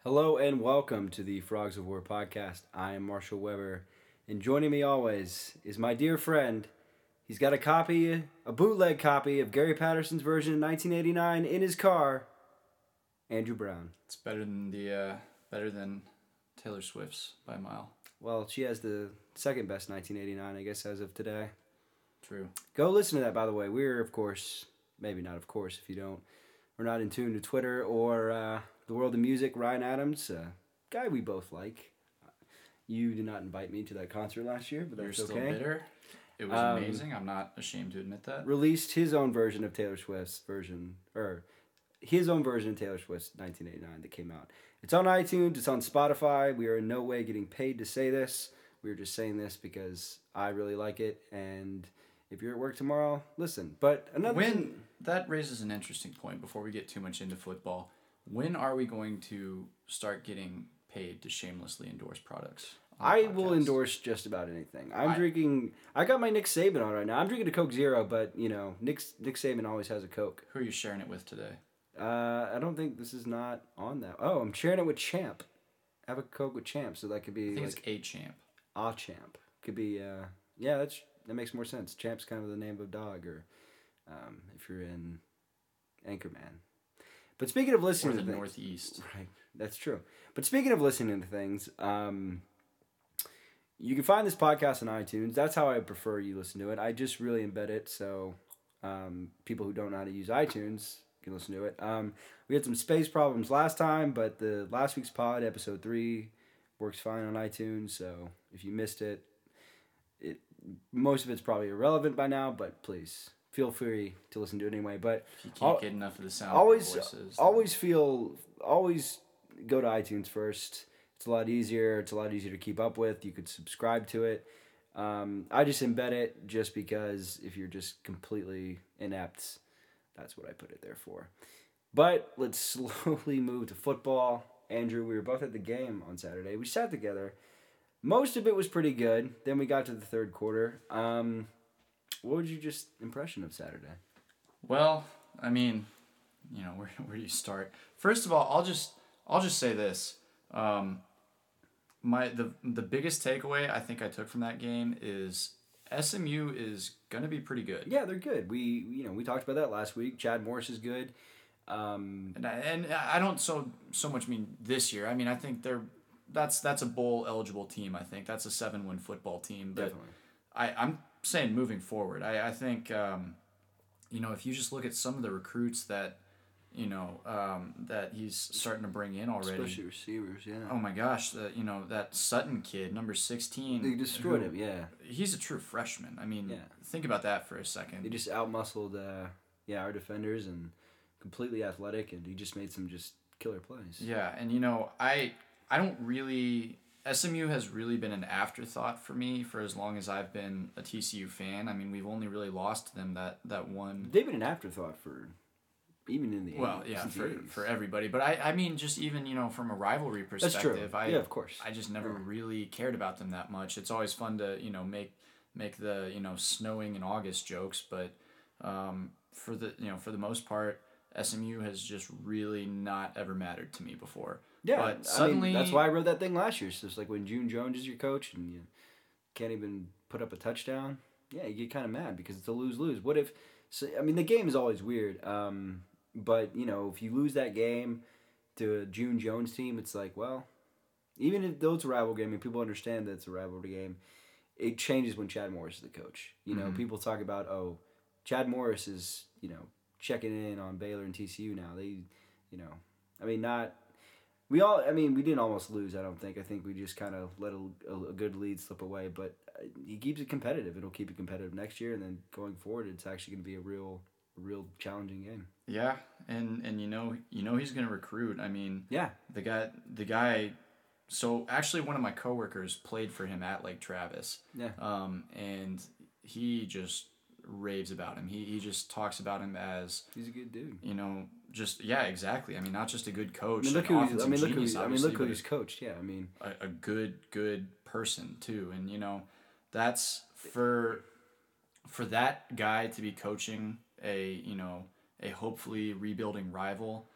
Hello and welcome to the Frogs of War podcast. I am Marshall Weber, and joining me always is my dear friend. He's got a bootleg copy of Gary Patterson's version in 1989 in his car. Andrew Brown. It's better than Taylor Swift's by a mile. Well, she has the second best 1989, I guess, as of today. True. Go listen to that, by the way. We're, of course, maybe not of course if you don't. We're not in tune to Twitter or the world of music. Ryan Adams, guy we both like. You did not invite me to that concert last year, but that's You're still okay. bitter? It was amazing. I'm not ashamed to admit that. Released his own version of Taylor Swift's version, or his own version of Taylor Swift's 1989 that came out. It's on iTunes. It's on Spotify. We are in no way getting paid to say this. We're just saying this because I really like it, and if you're at work tomorrow, listen. But That raises an interesting point before we get too much into football. When are we going to start getting paid to shamelessly endorse products? I will endorse just about anything. I'm drinking. I got my Nick Saban on right now. I'm drinking a Coke Zero, but Nick Saban always has a Coke. Who are you sharing it with today? I don't think this is not on that. Oh, I'm sharing it with Champ. I have a Coke with Champ, so that could be. I think it's a Champ. A Champ could be. Yeah, that makes more sense. Champ's kind of the name of a dog, or if you're in Anchorman. But speaking of listening to things, Northeast, right? That's true. But speaking of listening to things, you can find this podcast on iTunes. That's how I prefer you listen to it. I just really embed it so people who don't know how to use iTunes can listen to it. We had some space problems last time, but the last week's pod, episode 3, works fine on iTunes. So if you missed it, most of it's probably irrelevant by now. But please feel free to listen to it anyway. But if you can't get enough of the sound always, of voices, always go to iTunes first. It's a lot easier. It's a lot easier to keep up with. You could subscribe to it. I just embed it just because if you're just completely inept, that's what I put it there for. But let's slowly move to football. Andrew, we were both at the game on Saturday. We sat together. Most of it was pretty good. Then we got to the third quarter. What was your just impression of Saturday? Well, I mean, where do you start? First of all, I'll just say this. The biggest takeaway I think I took from that game is SMU is gonna be pretty good. Yeah, they're good. We talked about that last week. Chad Morris is good. And I don't so much mean this year. I mean, I think that's a bowl eligible team. I think that's a 7-win football team. But definitely. I'm saying moving forward, I think if you just look at some of the recruits that that he's starting to bring in already. Especially receivers, yeah. Oh my gosh, that Sutton kid, number 16. They destroyed him, yeah. He's a true freshman. I mean, yeah. Think about that for a second. They just outmuscled our defenders and completely athletic, and he just made some just killer plays. Yeah, and I don't really. SMU has really been an afterthought for me for as long as I've been a TCU fan. I mean, we've only really lost to them that one. They've been an afterthought for. Even in the 80s, for everybody, but I mean just even from a rivalry perspective, that's true. Yeah, of course. I just never really cared about them that much. It's always fun to make the snowing in August jokes, but for the most part, SMU has just really not ever mattered to me before. Yeah, but suddenly that's why I wrote that thing last year. So it's like when June Jones is your coach and you can't even put up a touchdown. Yeah, you get kind of mad because it's a lose-lose. What if? So, I mean, the game is always weird. But, if you lose that game to a June Jones team, it's like, well, even if though it's a rival game and people understand that it's a rivalry game, it changes when Chad Morris is the coach. People talk about, Chad Morris is, checking in on Baylor and TCU now. We didn't almost lose, I don't think. I think we just kind of let a good lead slip away. But he keeps it competitive. It'll keep it competitive next year. And then going forward, it's actually going to be a real challenging game. Yeah, and he's going to recruit. I mean, yeah, the guy. So actually, one of my coworkers played for him at Lake Travis. Yeah. And he just raves about him. He just talks about him as he's a good dude. Exactly. I mean, not just a good coach. Look who he's coached. Yeah, I mean, a good person too, and that's for that guy to be coaching a hopefully rebuilding rival.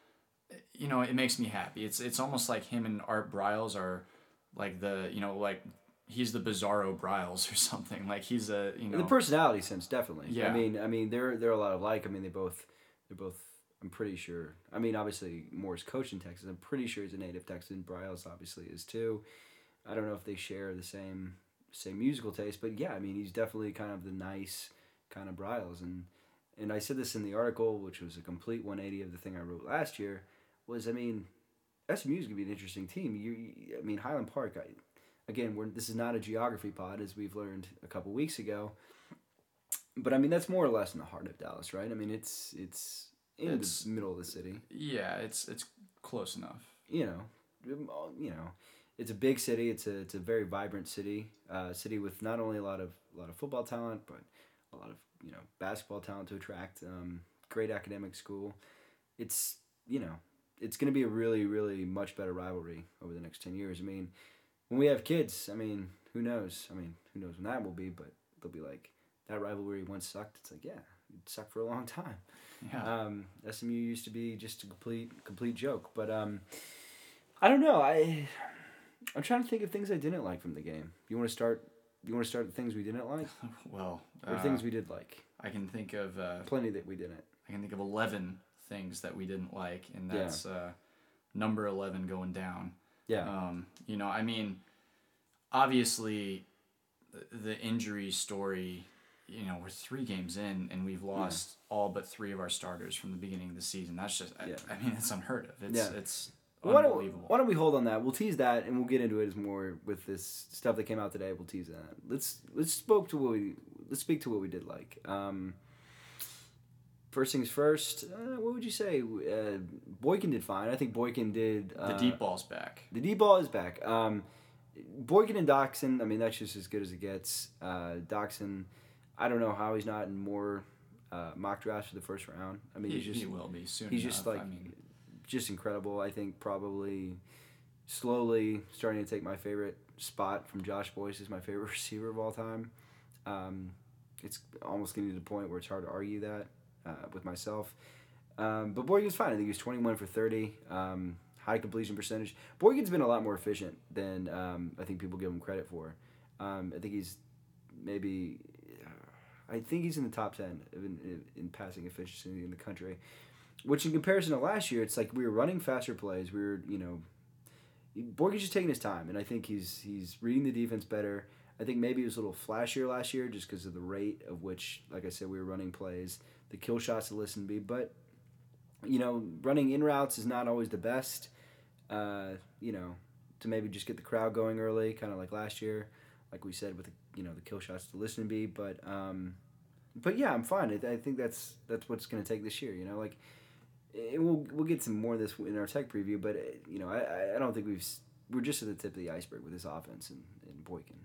it makes me happy. It's almost like him and Art Briles are like like he's the Bizarro Briles or something. Like he's a In the personality sense, definitely. Yeah. I mean, they're a lot alike. I mean, they're both. I'm pretty sure. I mean, obviously, Moore's coached in Texas. I'm pretty sure he's a native Texan. Briles obviously is too. I don't know if they share the same musical taste, but yeah, I mean, he's definitely kind of the nice kind of Briles, and I said this in the article, which was a complete 180 of the thing I wrote last year. Was, I mean, SMU is gonna be an interesting team. I mean, Highland Park. Again, this is not a geography pod, as we've learned a couple weeks ago. But I mean, that's more or less in the heart of Dallas, right? I mean, it's in the middle of the city. Yeah, it's close enough. You know, it's a big city. It's a very vibrant city. City with not only a lot of football talent, but a lot of basketball talent to attract. Great academic school. It's it's going to be a really, really much better rivalry over the next 10 years. I mean, when we have kids, I mean, who knows? I mean, who knows when that will be, but they'll be like, that rivalry once sucked. It's like, yeah, it sucked for a long time. Yeah. SMU used to be just a complete joke. But I don't know. I'm trying to think of things I didn't like from the game. You want to start the things we didn't like? Well, or things we did like? I can think of plenty that we didn't. I can think of 11 things that we didn't like, and that's number 11 going down. Yeah. I mean, obviously, the injury story. We're 3 games in, and we've lost all but 3 of our starters from the beginning of the season. That's just, I mean, it's unheard of. It's unbelievable. Why don't we hold on that? We'll tease that, and we'll get into it more with this stuff that came out today. We'll tease that. Let's speak to what we did like. First things first. What would you say? Boykin did fine. I think Boykin did. The deep ball's back. The deep ball is back. Boykin and Doxson. I mean, that's just as good as it gets. Doxson. I don't know how he's not in more mock drafts for the first round. I mean, he will be soon. He's enough. just like, just incredible. I think probably slowly starting to take my favorite spot from Josh Boyce as my favorite receiver of all time. It's almost getting to the point where it's hard to argue that with myself. But Boykin's fine. I think he was 21 for 30. High completion percentage. Boykin's been a lot more efficient than I think people give him credit for. I think he's maybe... I think he's in the top 10 in passing efficiency in the country, which in comparison to last year, it's like we were running faster plays. We were, Boykin's just taking his time, and I think he's reading the defense better. I think maybe it was a little flashier last year just because of the rate of which, like I said, we were running plays, the kill shots to listen to be. But, running in routes is not always the best, to maybe just get the crowd going early, kind of like last year, like we said with the kill shots to listen to be, but yeah, I'm fine. I think that's what's going to take this year. We'll get some more of this in our tech preview, but I don't think we're just at the tip of the iceberg with this offense and Boykin.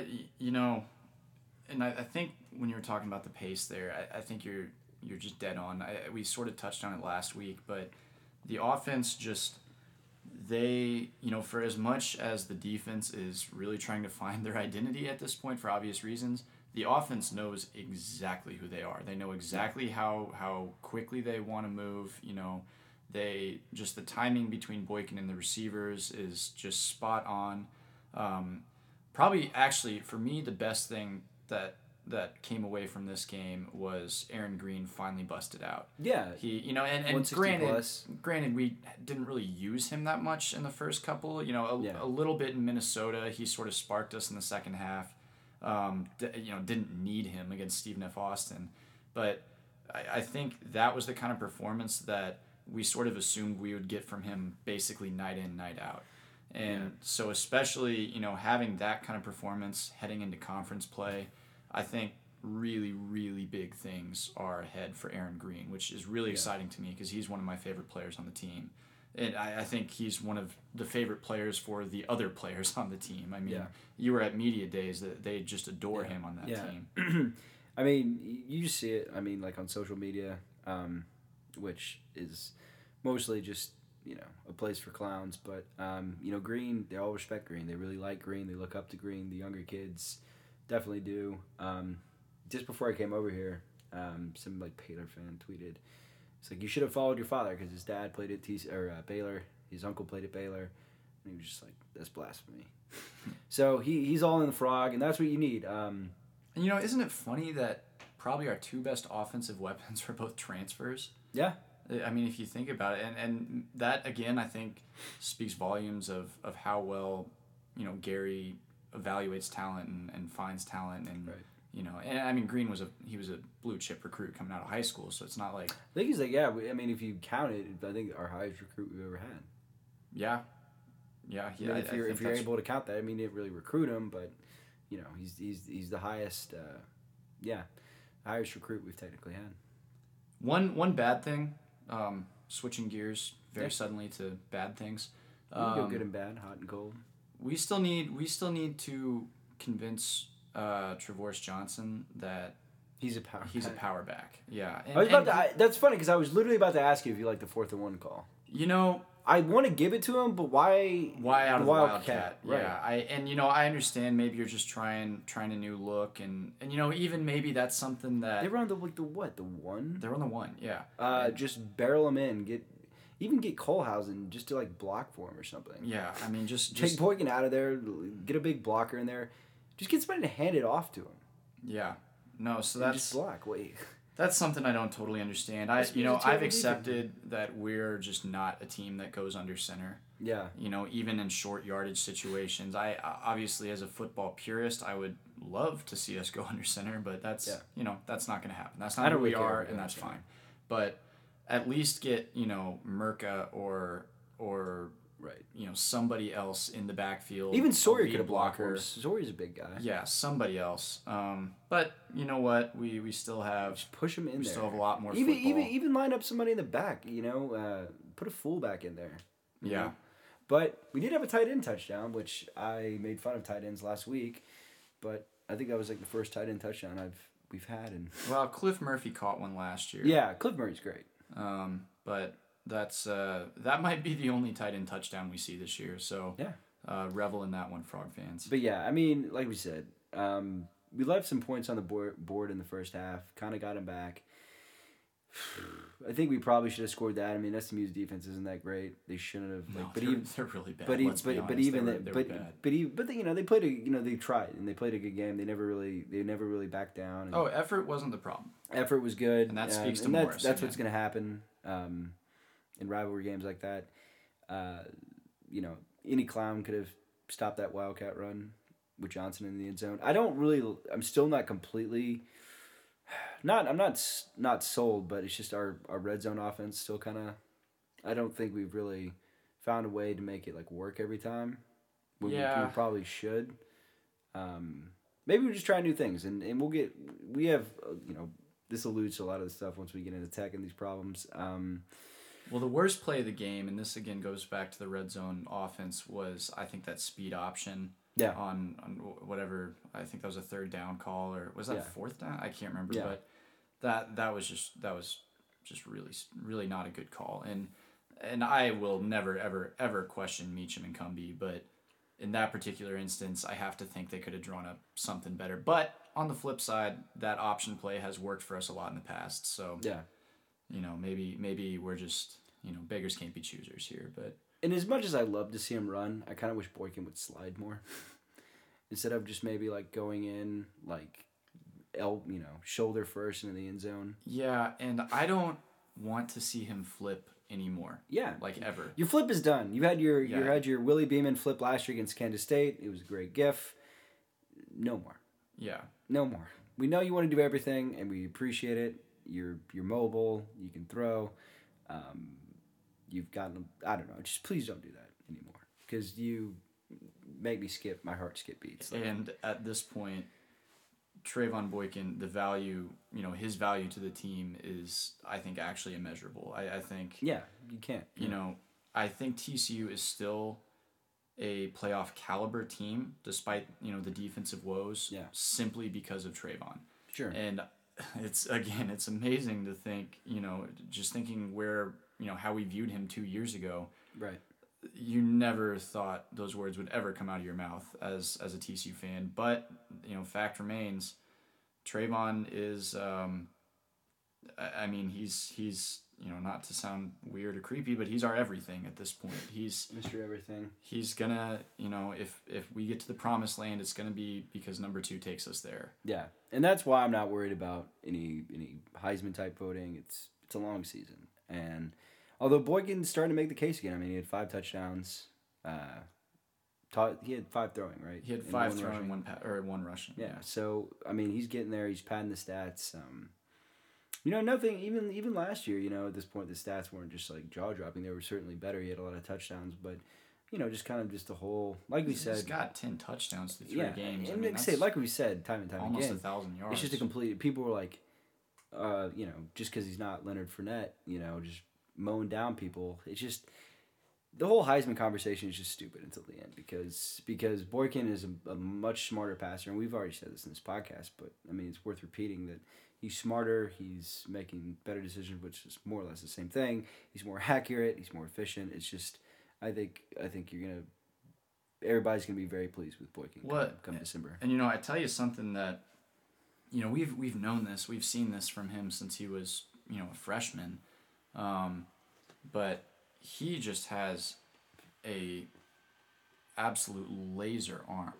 And I think when you were talking about the pace there, I think you're just dead on. We sort of touched on it last week, but the offense just. They, for as much as the defense is really trying to find their identity at this point for obvious reasons, the offense knows exactly who they are. They know exactly how quickly they want to move. The timing between Boykin and the receivers is just spot on. Probably, actually, for me, the best thing that came away from this game was Aaron Green finally busted out. Yeah. He, and granted, we didn't really use him that much in the first couple. A little bit in Minnesota. He sort of sparked us in the second half. Didn't need him against Stephen F. Austin. But I think that was the kind of performance that we sort of assumed we would get from him basically night in, night out. And so especially, having that kind of performance heading into conference play, I think really, really big things are ahead for Aaron Green, which is really exciting to me because he's one of my favorite players on the team. And I think he's one of the favorite players for the other players on the team. I mean, you were at media days that they just adore him on that team. I mean, you just see it, like on social media, which is mostly just, a place for clowns. But, Green, they all respect Green. They really like Green. They look up to Green. The younger kids definitely do. Just before I came over here, some Baylor fan tweeted, It's like, you should have followed your father because his dad played at Baylor. His uncle played at Baylor. And he was just like, that's blasphemy. So he's all in the Frog, and that's what you need. And isn't it funny that probably our two best offensive weapons are both transfers? Yeah. I mean, if you think about it, and that, again, I think speaks volumes of how well, Gary evaluates talent and finds talent. And, right. And I mean, Green was a blue chip recruit coming out of high school, so it's not like... I think he's like, yeah, I mean, if you count it, I think our highest recruit we've ever had. Yeah. Yeah. I mean, if you're able to count that, I mean, didn't really recruit him, but, he's the highest, highest recruit we've technically had. One bad thing, switching gears very suddenly to bad things. We can go good and bad, hot and cold. We still need to convince Travorce Johnson that he's a power back. Yeah. That's funny because I was literally about to ask you if you like the 4th and 1 call. I want to give it to him, but why? Why out of the Wildcat? Right. Yeah, I understand. Maybe you're just trying a new look, and even maybe that's something that they were on the what? The 1? They're on the 1. Yeah. Just barrel him in. Get Kohlhausen just to like block for him or something. Yeah, I mean just take Boykin out of there. Get a big blocker in there. Just get somebody to hand it off to him. Yeah. No, so that's just block. Wait. That's something I don't totally understand. I've accepted that we're just not a team that goes under center. Yeah. Even in short yardage situations. I obviously, as a football purist, I would love to see us go under center, but that's that's not going to happen. That's not who we are, and that's fine. But at least get Merca or right. Somebody else in the backfield. Even Sawyer could have blocked him. Sawyer's a big guy. Yeah, somebody else. But you know what? We still have... Just push him in there. We still have a lot more football. Even line up somebody in the back, put a fullback in there. Yeah. But we did have a tight end touchdown, which I made fun of tight ends last week. But I think that was like the first tight end touchdown we've had. Well, Cliff Murphy caught one last year. Yeah, Cliff Murphy's great. But... that might be the only tight end touchdown we see this year. So revel in that one, Frog fans. But yeah, I mean, like we said, we left some points on the board in the first half. Kind of got them back. I think we probably should have scored that. I mean, SMU's defense isn't that great. They shouldn't have. They're really bad. But they played they tried and they played a good game. They never really backed down. And effort wasn't the problem. Effort was good, and that speaks to Morris. That's what's going to happen. In rivalry games like that, any clown could have stopped that Wildcat run with Johnson in the end zone. I'm still not completely, I'm not sold, but it's just our red zone offense still kind of, I don't think we've really found a way to make it like work every time. We probably should. Maybe we just try new things and we have, this alludes to a lot of the stuff once we get into tech and these problems. Well, the worst play of the game, and this again goes back to the red zone offense, was I think that speed option. Yeah. On whatever, I think that was a 3rd down call, or was that 4th down? I can't remember. Yeah. But that was just really really not a good call, and I will never ever question Meacham and Cumbie, but in that particular instance, I have to think they could have drawn up something better. But on the flip side, that option play has worked for us a lot in the past, so yeah. Maybe we're just, beggars can't be choosers here, but... And as much as I love to see him run, I kind of wish Boykin would slide more. Instead of just maybe, like, going in, like, shoulder first into the end zone. Yeah, and I don't want to see him flip anymore. Yeah. Like, ever. Your flip is done. You had your Willie Beeman flip last year against Kansas State. It was a great gif. No more. Yeah. No more. We know you want to do everything, and we appreciate it. You're mobile. You can throw. You've gotten. I don't know. Just please don't do that anymore because you make me skip. My heart skip beats. And at this point, Trayvon Boykin, the value, his value to the team is, I think, actually immeasurable. I think. Yeah, you can't. I think TCU is still a playoff caliber team, despite the defensive woes. Yeah. Simply because of Trayvon. Sure. And it's amazing to think, just thinking where, how we viewed him 2 years ago. Right. You never thought those words would ever come out of your mouth as a TCU fan. But, fact remains, Trayvon is, he's not to sound weird or creepy, but he's our everything at this point. He's Mr. Everything. He's gonna, if we get to the promised land, it's gonna be because number 2 takes us there. Yeah, and that's why I'm not worried about any Heisman type voting. It's a long season, and although Boykin's starting to make the case again. I mean, he had 5 touchdowns. He had 5 throwing, right? He had 5 throwing, one rushing. Yeah. So I mean, he's getting there. He's padding the stats. Nothing. Even last year, at this point, the stats weren't just like jaw dropping. They were certainly better. He had a lot of touchdowns, but just kind of just the whole, like we said, he's got 10 touchdowns through 3 games. And like we said, time and time almost again, 1,000 yards. It's just a complete. People were like, just because he's not Leonard Fournette, just mowing down people. It's just the whole Heisman conversation is just stupid until the end because Boykin is a much smarter passer, and we've already said this in this podcast, but I mean it's worth repeating that he's smarter, he's making better decisions, which is more or less the same thing. He's more accurate, he's more efficient. It's just I think everybody's gonna be very pleased with Boykin come December. And I tell you something that we've known this, we've seen this from him since he was a freshman, but he just has a absolute laser arm.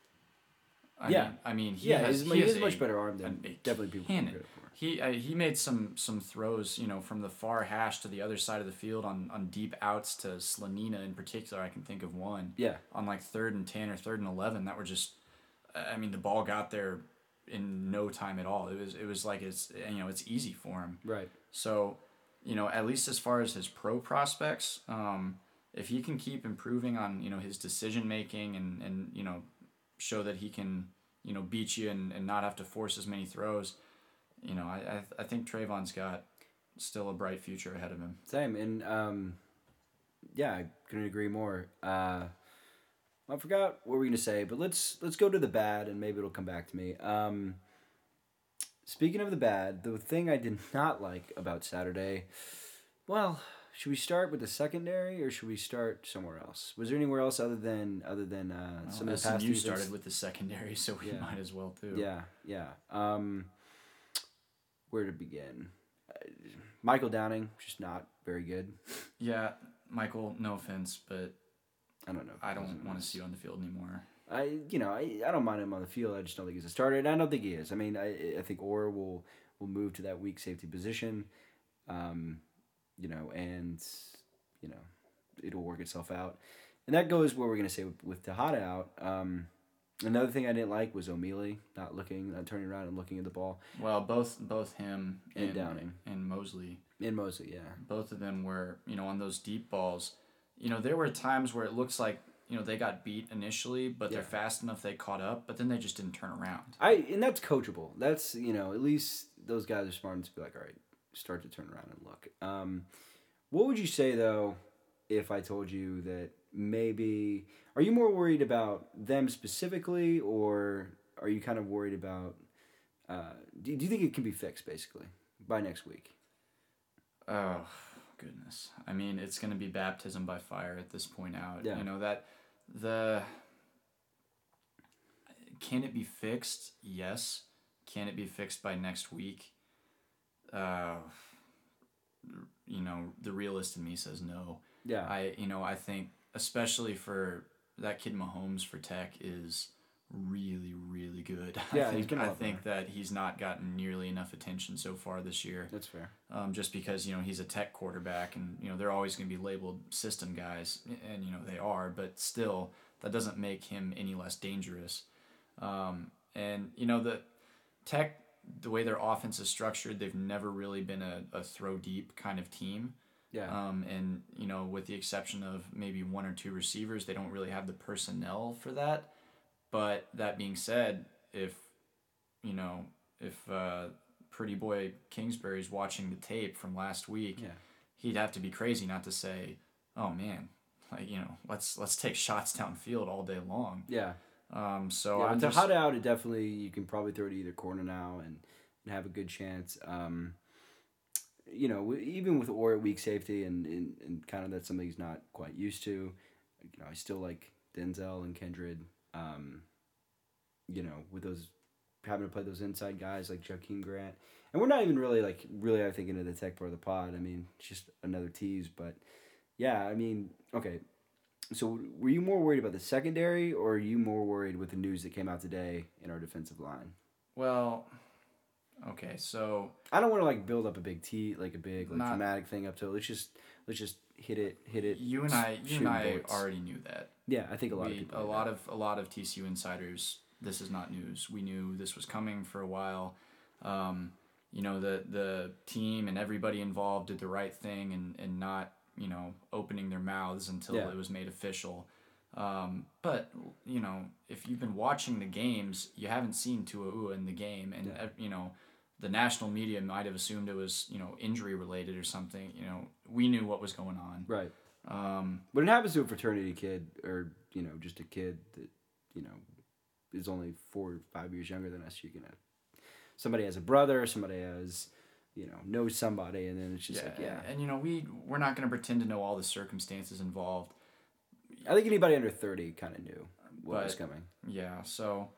I mean, he has a much better arm than definitely people give credit for. He made some throws, from the far hash to the other side of the field on deep outs to Slanina in particular. I can think of one. Yeah. On like 3rd and 10 or 3rd and 11, that were just, the ball got there in no time at all. It was like it's easy for him. Right. So, at least as far as his pro prospects, if he can keep improving on his decision making and show that he can beat you and not have to force as many throws, I think Trayvon's got still a bright future ahead of him. Same, and I couldn't agree more. I forgot what we were gonna say, but let's go to the bad, and maybe it'll come back to me. Speaking of the bad, the thing I did not like about Saturday, well, should we start with the secondary or should we start somewhere else? Was there anywhere else other than some of the past? You started with the secondary, so we might as well too. Yeah. Where to begin? Michael Downing, just not very good. Yeah, Michael. No offense, but I don't know. I don't want to see you on the field anymore. I don't mind him on the field. I just don't think he's a starter, and I don't think he is. I mean, I think Orr will move to that weak safety position, and it'll work itself out. And that goes where we're gonna say with Tejada out. Another thing I didn't like was O'Mealy not turning around and looking at the ball. Well, both him and Downing and Mosley. And Mosley, yeah. Both of them were on those deep balls. There were times where it looks like they got beat initially, but they're fast enough they caught up, but then they just didn't turn around. And that's coachable. That's at least those guys are smart enough to be like, all right, start to turn around and look. What would you say though, if I told you that maybe are you more worried about them specifically, or are you kind of worried about? Do you think it can be fixed basically by next week? Oh goodness! I mean, it's going to be baptism by fire at this point out. Yeah. Can it be fixed? Yes. Can it be fixed by next week? The realist in me says no. Yeah. I think especially for that kid Mahomes for Tech is really, really good. Yeah, I think that he's not gotten nearly enough attention so far this year. That's fair. Just because he's a Tech quarterback, and they're always going to be labeled system guys, and they are, but still that doesn't make him any less dangerous. And the Tech, the way their offense is structured, they've never really been a throw deep kind of team. Yeah. And with the exception of maybe 1 or 2 receivers, they don't really have the personnel for that. But that being said, if Pretty Boy Kingsbury's watching the tape from last week, he'd have to be crazy not to say, "Oh man, let's take shots downfield all day long." Yeah. So with Tejada out, it definitely you can probably throw it to either corner now and have a good chance. Even with Orr at weak safety and kind of that's something he's not quite used to. I still like Denzel and Kendrick. With those having to play those inside guys like Joaquin Grant. And we're not even really I think into the tech part of the pod. I mean, it's just another tease, but yeah, I mean, okay. So were you more worried about the secondary, or are you more worried with the news that came out today in our defensive line? Well, okay, so I don't want to build up a big not, dramatic thing up to it. Let's just hit it. you and I already knew that. Yeah, I think a lot of people. A lot of TCU insiders. This is not news. We knew this was coming for a while. The team and everybody involved did the right thing and not opening their mouths until it was made official. But if you've been watching the games, you haven't seen Tua'ua in the game, and the national media might have assumed it was injury related or something. We knew what was going on. Right. When it happens to a fraternity kid, or just a kid that is only 4 or 5 years younger than us, somebody has a brother, somebody has knows somebody, and then it's just And we're not going to pretend to know all the circumstances involved. I think anybody under 30 kind of knew what was coming. Yeah, so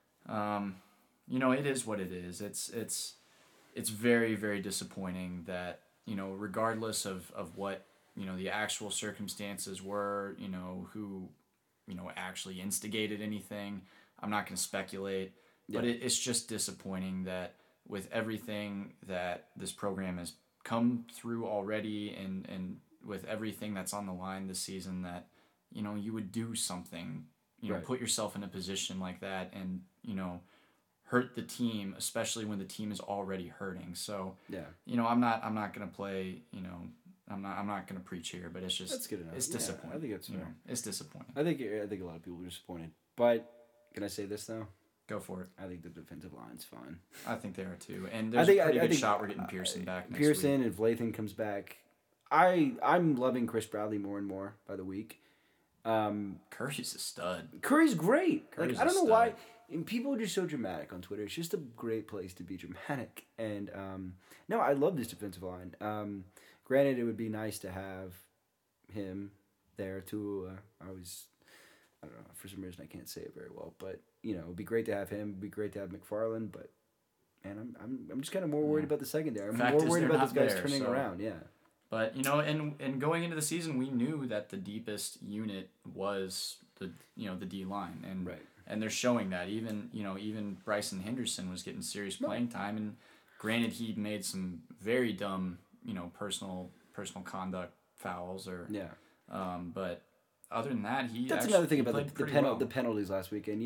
it is what it is. It's very, very disappointing that regardless of what the actual circumstances were, who actually instigated anything. I'm not going to speculate, but it's just disappointing that with everything that this program has come through already, and with everything that's on the line this season, that you would do something, put yourself in a position like that, and hurt the team, especially when the team is already hurting. So I'm not gonna play. I'm not gonna preach here, but it's just that's good enough. It's disappointing. I think it's it's disappointing. I think a lot of people are disappointed. But can I say this though? Go for it. I think the defensive line's fine. I think they are too, and there's a pretty good shot we're getting Pearson back next week. Pearson and Vlathan comes back. I'm loving Chris Bradley more and more by the week. Curry's a stud. Curry's great. Curry's I don't know stud. why. And people are just so dramatic on Twitter. It's just a great place to be dramatic. And no, I love this defensive line. Granted, it would be nice to have him there too. I don't know, for some reason I can't say it very well, but it would be great to have him. It'd be great to have McFarland, but man, I'm just kind of more worried about the secondary. I'm more worried about those guys turning around. Yeah. But and going into the season, we knew that the deepest unit was the D line, and right. And they're showing that even Bryson Henderson was getting serious playing time, and granted he made some very dumb personal personal conduct fouls but other than that that's another thing about the penalties last weekend.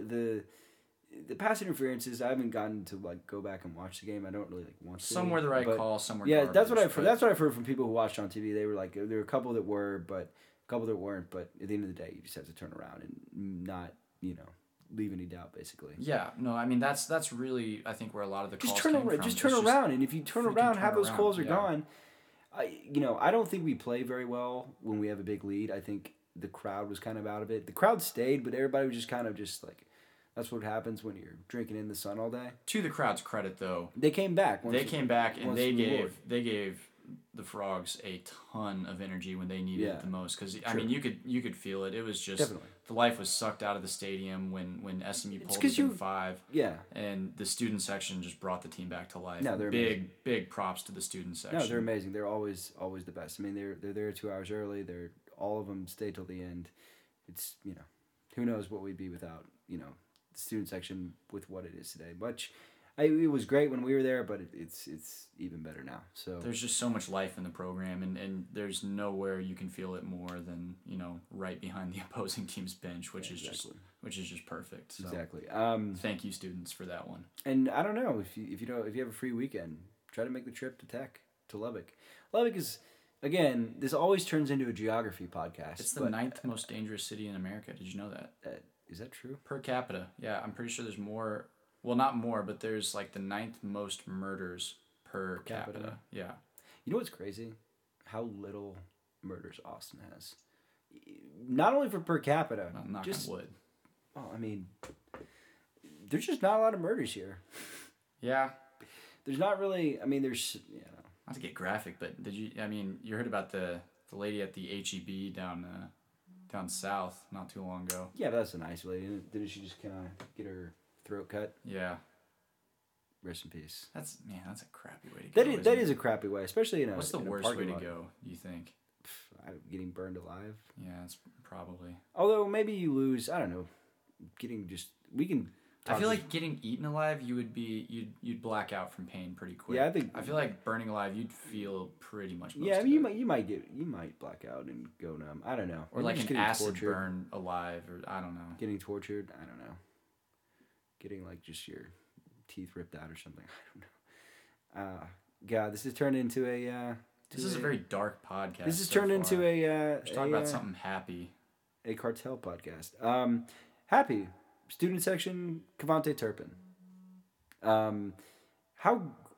The pass interferences, I haven't gotten to go back and watch the game. I don't really want to. Some were the right call, some were garbage. That's what I've heard. That's what I've heard from people who watched on TV. They were like, there were a couple that were, but a couple that weren't. But at the end of the day, you just have to turn around and not leave any doubt, basically. Yeah, no, I mean that's really I think where a lot of the calls came from. Just turn around, and if you turn around, half those calls are gone. I don't think we play very well when we have a big lead. I think the crowd was kind of out of it. The crowd stayed, but everybody was just kind of just like. That's what happens when you're drinking in the sun all day. To the crowd's credit, though, they came back. They gave the Frogs a ton of energy when they needed it the most. Because I mean, you could feel it. It was just the life was sucked out of the stadium when SMU pulled within 5. Yeah, and the student section just brought the team back to life. No, they're big props to the student section. No, they're amazing. They're always the best. I mean, they're there 2 hours early. They're all of them stay till the end. It's who knows what we'd be without the student section with what it is today. It was great when we were there, but it's even better now. So there's just so much life in the program, and there's nowhere you can feel it more than right behind the opposing team's bench, which is just perfect. So, exactly. Thank you, students, for that one. And I don't know if you have a free weekend, try to make the trip to Lubbock. Lubbock is. Again, this always turns into a geography podcast. It's the 9th most dangerous city in America. Did you know that? Is that true? Per capita. Yeah, I'm pretty sure there's more. Well, not more, but there's the 9th most murders per capita. Yeah. You know what's crazy? How little murders Austin has. Not only for per capita. I'm not on wood. Well, I mean, there's just not a lot of murders here. Yeah. There's not really. I mean, there's. Not to get graphic, but you heard about the lady at the HEB down south not too long ago. Yeah, but that's a nice lady. Didn't she just kind of get her throat cut? Yeah. Rest in peace. That's a crappy way to go. That is a crappy way, especially What's the in worst way parking to lot. go? You think? Getting burned alive. Yeah, it's probably. Although maybe you lose. I don't know. We can. I feel like getting eaten alive, you'd black out from pain pretty quick. Yeah, I feel like burning alive, you'd feel pretty much. Yeah, I mean, you might black out and go numb. I don't know. Or Maybe like an acid burn alive, or I don't know. Getting tortured. I don't know. Getting like just your teeth ripped out or something. I don't know. God, this has turned into a. This is a very dark podcast. This has turned into a. Let's talk about something happy. A cartel podcast. Happy student section. Cavante Turpin. How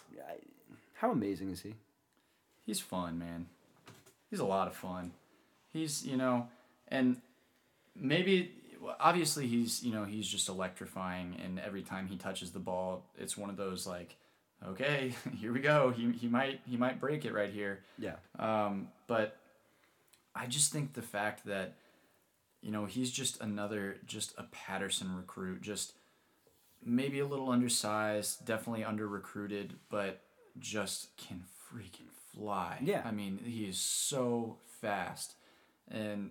amazing is he? He's fun, man. He's a lot of fun. He's and maybe obviously he's just electrifying, and every time he touches the ball, it's one of those like, okay, here we go. He might break it right here. Yeah. But I just think the fact that he's just a Patterson recruit, just maybe a little undersized, definitely under recruited, but just can freaking fly. Yeah. I mean, he is so fast, and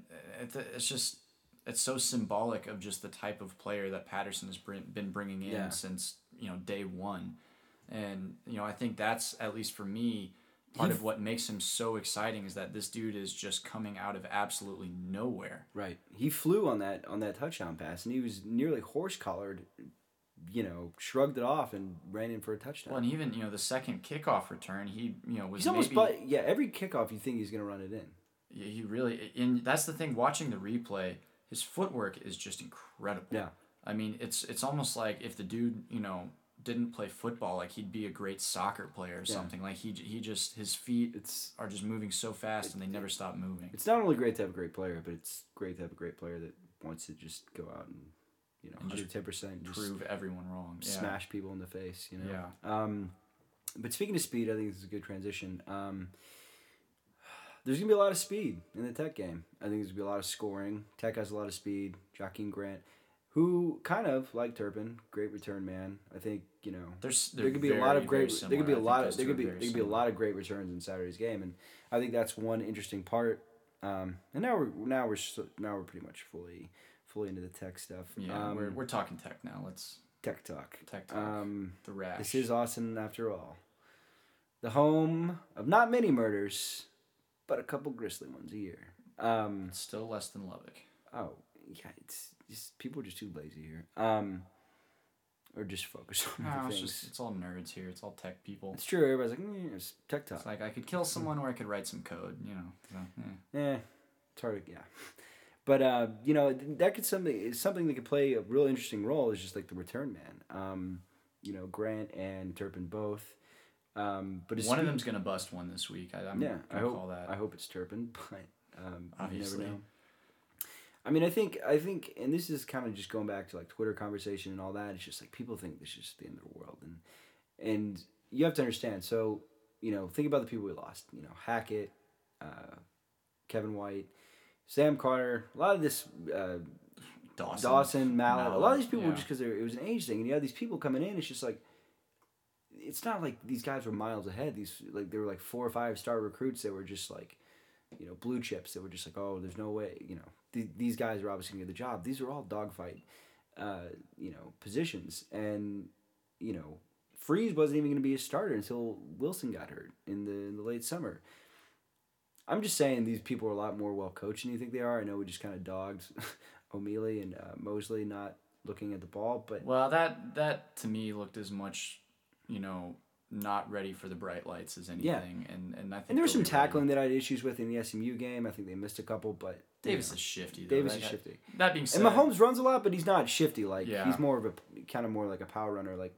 it's so symbolic of just the type of player that Patterson has been bringing in since day one. And I think that's, at least for me, part of what makes him so exciting is that this dude is just coming out of absolutely nowhere. Right. He flew on that touchdown pass, and he was nearly horse-collared, shrugged it off and ran in for a touchdown. Well, and even, the second kickoff return, he, was he's almost, every kickoff you think he's going to run it in. Yeah, he really, and that's the thing, watching the replay, his footwork is just incredible. Yeah. I mean, it's almost like if the dude, didn't play football, like he'd be a great soccer player or something. Like he just, his feet are just moving so fast and they never stop moving. It's not only great to have a great player, but it's great to have a great player that wants to just go out and 110% prove everyone wrong. Smash people in the face, Yeah. But speaking of speed, I think this is a good transition. There's going to be a lot of speed in the Tech game. I think there's going to be a lot of scoring. Tech has a lot of speed. Joaquin Grant, who kind of like Turpin, great return man. I think there could be a lot of great. There could be a lot of great returns in Saturday's game, and I think that's one interesting part. And now we're pretty much fully into the Tech stuff. Yeah, we're talking Tech now. Let's Tech talk. Tech talk. The Rash. This is Austin after all, the home of not many murders, but a couple grisly ones a year. Still less than Lubbock. Oh yeah, it's just people are just too lazy here. Or just focus on other things. It's all nerds here. It's all tech people. It's true. Everybody's like, it's Tech talk. It's like I could kill someone or I could write some code. So, it's hard. Yeah, but that could something that could play a real interesting role is just like the return man. Grant and Turpin both. But one of them's gonna bust one this week. I hope it's Turpin, but obviously. You never know. I mean, I think, and this is kind of just going back to like Twitter conversation and all that. It's just like people think this is just the end of the world, and you have to understand. So, think about the people we lost. Hackett, Kevin White, Sam Carter. A lot of this, Dawson, Mallet. A lot of these people were just because it was an age thing, and you have these people coming in. It's just like, it's not like these guys were miles ahead. They were like 4 or 5 star recruits that were just like, blue chips that were just like, oh, there's no way, these guys are obviously going to get the job. These are all dogfight, positions. And, Freeze wasn't even going to be a starter until Wilson got hurt in the late summer. I'm just saying these people are a lot more well coached than you think they are. I know we just kind of dogged O'Mealy and Mosley not looking at the ball, but that to me looked as much, not ready for the bright lights as anything. Yeah. And I think there was some tackling that I had issues with in the SMU game. I think they missed a couple, but Davis is shifty. Davis is shifty. That being said, and Mahomes runs a lot, but he's not shifty. Like he's more of a kind of more like a power runner. Like,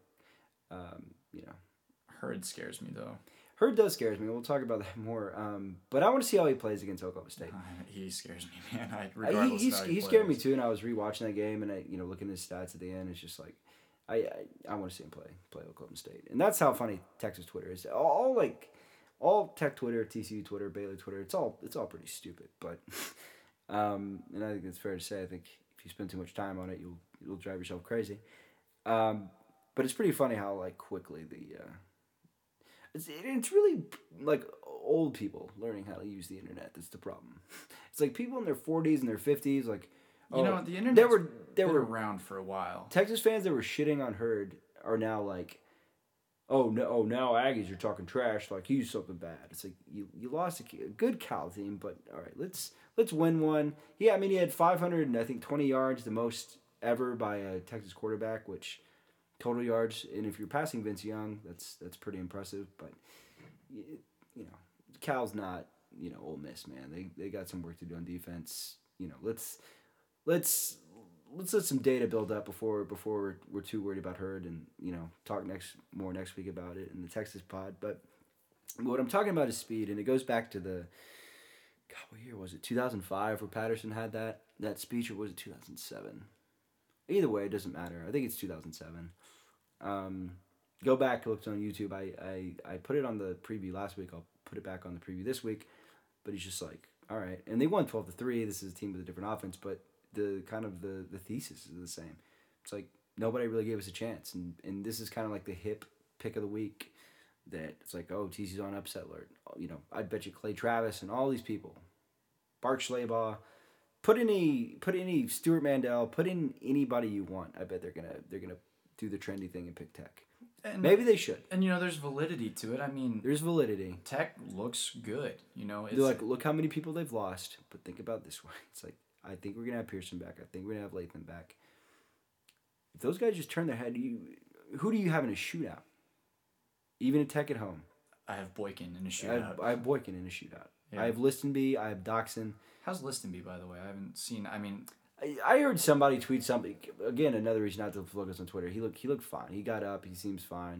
Hurd scares me though. Hurd does scares me. We'll talk about that more. But I want to see how he plays against Oklahoma State. He scares me, man. He scared me too, and I was rewatching that game, and looking at his stats at the end, it's just like, I want to see him play Oklahoma State, and that's how funny Texas Twitter is. All Tech Twitter, TCU Twitter, Baylor Twitter, it's all pretty stupid. But and I think it's fair to say, I think if you spend too much time on it, you'll drive yourself crazy. But it's pretty funny how like quickly the it's really like old people learning how to use the internet that's the problem. It's like people in their 40s and their 50s like You know, the internet there were been around for a while. Texas fans that were shitting on Hurd are now like, oh no, now Aggies are talking trash like he's something bad. It's like you lost a good Cal team, but all right, let's win one. Yeah, I mean he had 500 and I think 20 yards, the most ever by a Texas quarterback, which total yards, and if you're passing Vince Young, that's pretty impressive. But you know, Cal's not Ole Miss, man. They got some work to do on defense. Let's let some data build up before we're too worried about Hurd, and talk next week about it in the Texas pod. But what I'm talking about is speed, and it goes back to the God, what year was it? 2005 where Patterson had that speech, or was it 2007? Either way, it doesn't matter. I think it's 2007. Go back, look on YouTube. I put it on the preview last week. I'll put it back on the preview this week. But he's just like, all right. And they won 12-3. This is a team with a different offense, but the kind of the thesis is the same. It's like nobody really gave us a chance. And this is kind of like the hip pick of the week that it's like, oh, TC's on upset alert. I'd bet you Clay Travis and all these people. Bart Schleybaugh. Put any Stuart Mandel, put in anybody you want. I bet they're gonna do the trendy thing and pick Tech. And maybe they should. And there's validity to it. I mean, there's validity. Tech looks good. It's they're like, look how many people they've lost. But think about this way. It's like, I think we're gonna have Pearson back. I think we're gonna have Latham back. If those guys just turn their head, who do you have in a shootout? Even a Tech at home. I have Boykin in a shootout. I have Boykin in a shootout. Yeah. I have Listenby. I have Doxson. How's Listenby, by the way? I haven't seen. I mean, I heard somebody tweet something. Again, another reason not to focus on Twitter. He looked fine. He got up. He seems fine.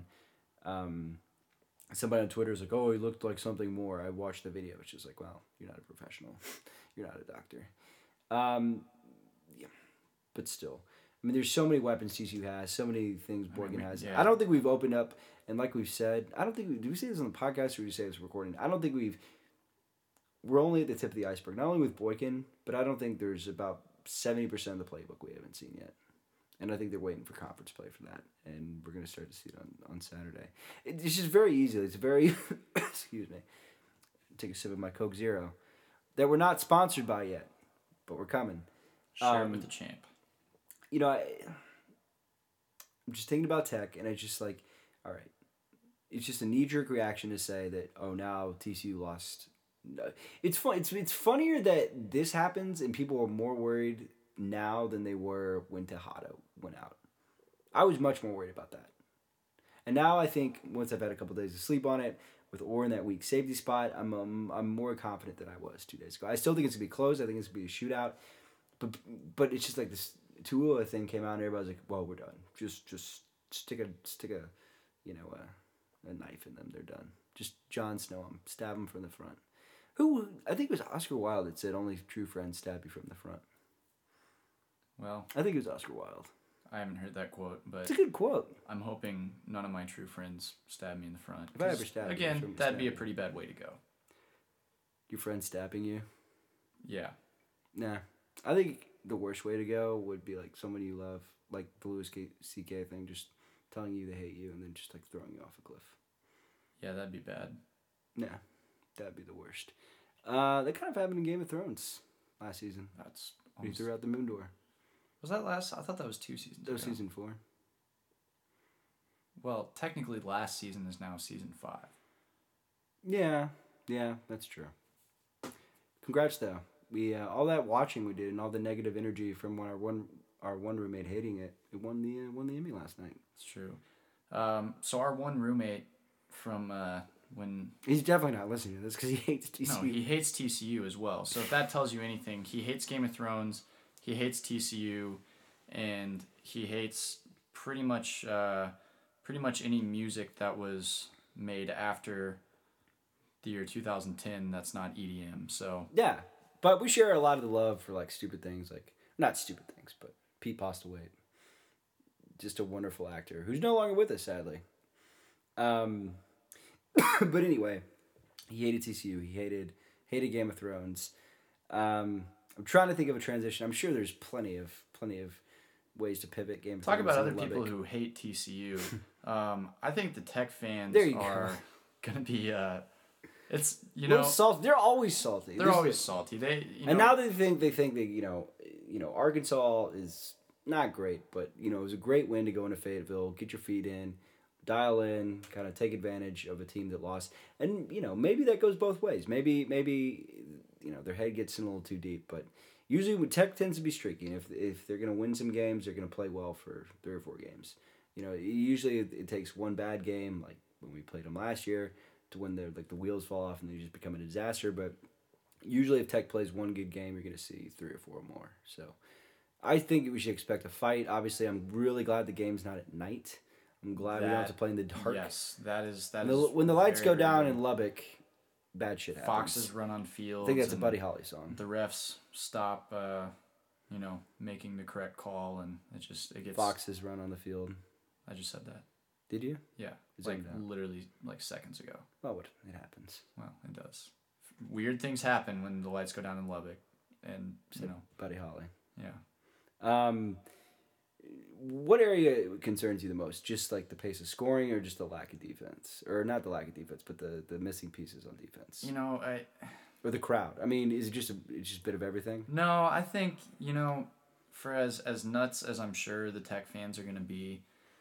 Somebody on Twitter was like, "Oh, he looked like something more." I watched the video. It's just like, "Well, you're not a professional. You're not a doctor." Yeah, but still, I mean, there's so many weapons TCU has, so many things Boykin has. Yeah. I don't think we've opened up, and like we've said, I don't think did we say this on the podcast or did we say this recording? I don't think we're only at the tip of the iceberg. Not only with Boykin, but I don't think there's about 70% of the playbook we haven't seen yet. And I think they're waiting for conference play for that. And we're going to start to see it on Saturday. It's just very easy. It's very, excuse me, take a sip of my Coke Zero, that we're not sponsored by yet, but we're coming. Share it with the champ. I'm just thinking about Tech, and it's just like, all right, it's just a knee-jerk reaction to say that, oh, now TCU lost. It's fun. It's funnier that this happens and people are more worried now than they were when Tejada went out. I was much more worried about that. And now I think once I've had a couple days of sleep on it, with Orr in that weak safety spot, I'm more confident than I was 2 days ago. I still think it's gonna be close. I think it's gonna be a shootout. But it's just like this Tua thing came out and everybody's like, well, we're done. Just stick a a knife in them. They're done. Just Jon Snow them. Stab them from the front. Who, I think it was Oscar Wilde that said only true friends stab you from the front. Well, I think it was Oscar Wilde. I haven't heard that quote, but it's a good quote. I'm hoping none of my true friends stab me in the front. If I ever stab you, again, that'd be a pretty bad way to go. Your friend stabbing you? Yeah. Nah. I think the worst way to go would be like someone you love, like the Louis C.K. thing, just telling you they hate you and then just like throwing you off a cliff. Yeah, that'd be bad. Nah. That'd be the worst. That kind of happened in Game of Thrones last season. That's He threw out the moon door. Was that last? I thought that was 2 seasons. That was ago. season 4. Well, technically, last season is now season 5. Yeah, that's true. Congrats though. We all that watching we did and all the negative energy from when our one roommate hating it won the Emmy last night. It's true. So our one roommate from when he's definitely not listening to this because he hates TCU. No, he hates TCU as well. So if that tells you anything, he hates Game of Thrones, he hates TCU, and he hates pretty much any music that was made after the year 2010 that's not EDM. So yeah, but we share a lot of the love for like stupid things, like not stupid things, but Pete Postlewaite, just a wonderful actor who's no longer with us, sadly. But anyway, he hated TCU. He hated Game of Thrones. I'm trying to think of a transition. I'm sure there's plenty of ways to pivot game. Talk about other people who hate TCU. I think the Tech fans are going to be. It's salty. They're always salty. They're always salty. And now they think Arkansas is not great, but it was a great win to go into Fayetteville, get your feet in, dial in, kind of take advantage of a team that lost, and maybe that goes both ways. Maybe their head gets in a little too deep, but usually Tech tends to be streaky. And if they're gonna win some games, they're gonna play well for 3 or 4 games. Usually it takes one bad game, like when we played them last year, to when the wheels fall off and they just become a disaster. But usually if Tech plays one good game, you're going to see 3 or 4 more. So I think we should expect a fight. Obviously, I'm really glad the game's not at night. I'm glad we don't have to play in the dark. Yes, that is when the lights go down in Lubbock, bad shit happens. Foxes run on fields. I think that's a Buddy Holly song. The refs stop, making the correct call, and it gets. Foxes run on the field. I just said that. Did you? Yeah, literally seconds ago. Well, it happens. Well, it does. Weird things happen when the lights go down in Lubbock, and Buddy Holly. Yeah. What area concerns you the most? Just like the pace of scoring, or just the lack of defense, or not the lack of defense, but the missing pieces on defense? Or the crowd. I mean, is it just a bit of everything? No, I think for as nuts as I'm sure the Tech fans are going to be.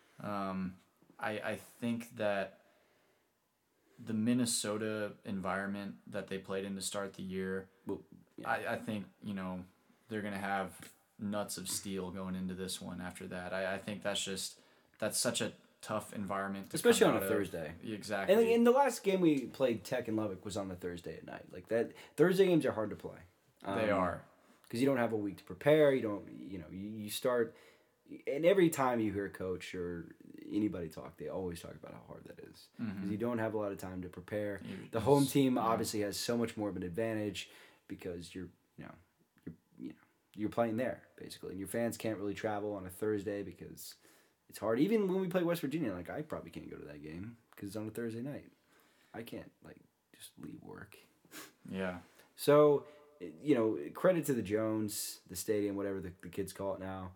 I think that the Minnesota environment that they played in to start the year, I think, they're going to have nuts of steel going into this one after that. I think that's such a tough environment. Especially on a Thursday. Exactly. And in the last game we played Tech in Lubbock was on a Thursday at night. Like that, Thursday games are hard to play. They are. Because you don't have a week to prepare. You start... And every time you hear a coach or anybody talk, they always talk about how hard that is. Because you don't have a lot of time to prepare. The home team obviously has so much more of an advantage because you're playing there basically, and your fans can't really travel on a Thursday because it's hard. Even when we play West Virginia, like I probably can't go to that game because it's on a Thursday night. I can't just leave work. Yeah. So credit to the Jones, the stadium, whatever the kids call it now.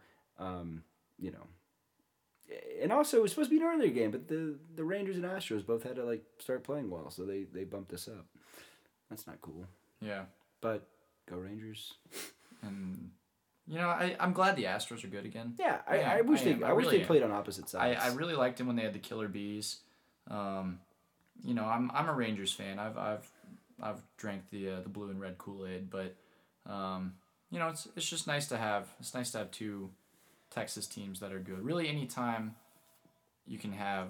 And also it was supposed to be an earlier game, but the Rangers and Astros both had to start playing well, so they bumped us up. That's not cool. Yeah. But go Rangers. And I'm glad the Astros are good again. Yeah, I wish they played on opposite sides. I really liked them when they had the Killer Bees. I'm a Rangers fan. I've drank the blue and red Kool-Aid, but it's just nice to have 2 Texas teams that are good. Really, anytime you can have,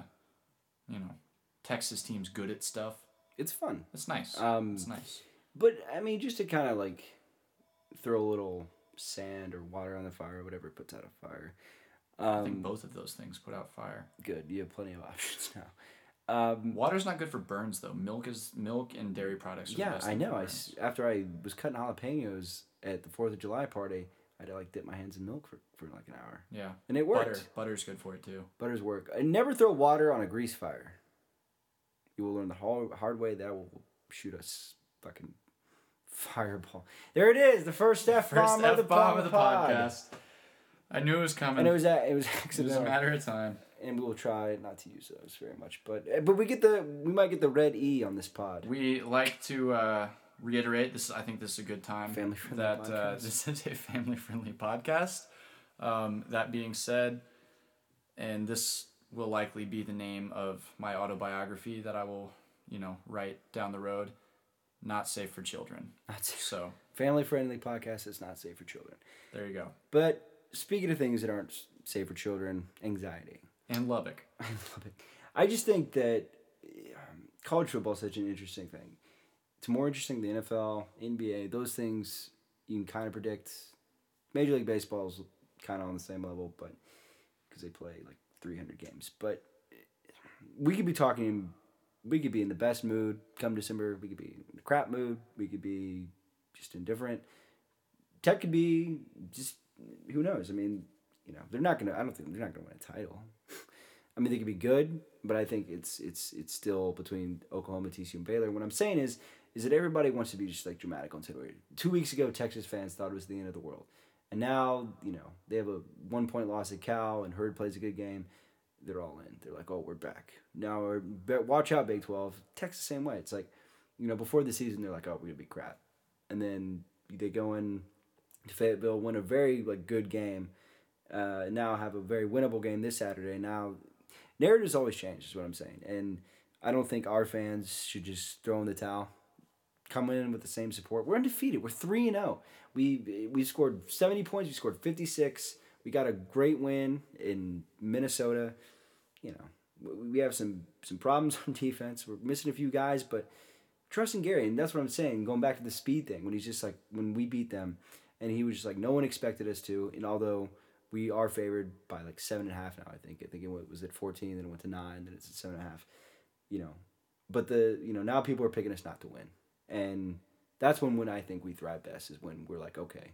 Texas teams good at stuff. It's fun. It's nice. It's nice. But, I mean, just to kind of, throw a little sand or water on the fire or whatever puts out a fire. I think both of those things put out fire. Good. You have plenty of options now. Water's not good for burns, though. Milk and dairy products are the best. Yeah, I know. After I was cutting jalapenos at the 4th of July party, I had to dip my hands in milk for an hour. Yeah. And it worked. Butter's good for it too. Butters work. And never throw water on a grease fire. You will learn the hard way. That will shoot us fucking fireball. There it is. The first F-bomb of the podcast. I knew it was coming. And it was accidental. It was a matter of time. And we will try not to use those very much. But we might get the red E on this pod. We like to reiterate I think this is a good time family-friendly that this is a family-friendly podcast. That being said, and this will likely be the name of my autobiography that I will, write down the road. Not safe for children. So family-friendly podcast is not safe for children. There you go. But speaking of things that aren't safe for children, anxiety and Lubbock. I just think that college football is such an interesting thing. It's more interesting than the NFL, NBA, those things you can kind of predict. Major League Baseball is kind of on the same level, but because they play 300 games. But we could be in the best mood come December. We could be in the crap mood. We could be just indifferent. Tech could be just, who knows? I mean, they're not going to, I don't think they're not going to win a title. I mean, they could be good, but I think it's still between Oklahoma, TCU, and Baylor. What I'm saying is that everybody wants to be just dramatic on Twitter. 2 weeks ago, Texas fans thought it was the end of the world. And now, they have a 1 point loss at Cal, and Hurd plays a good game. They're all in. They're like, oh, we're back. Now, watch out, Big 12. Tech's the same way. It's like, before the season, they're like, oh, we're going to be crap. And then they go in to Fayetteville, win a very good game. Now have a very winnable game this Saturday. Now, narratives always change, is what I'm saying. And I don't think our fans should just throw in the towel. Come in with the same support. We're undefeated. We're 3-0. We scored 70 points. We scored 56. We got a great win in Minnesota. We have some problems on defense. We're missing a few guys, but trusting Gary, and that's what I'm saying. Going back to the speed thing, when he's just when we beat them, and he was just no one expected us to. And although we are favored by 7.5 now, I think it was at 14, then it went to 9, then it's at 7.5. But now people are picking us not to win. And that's when I think we thrive best, is when we're like, okay,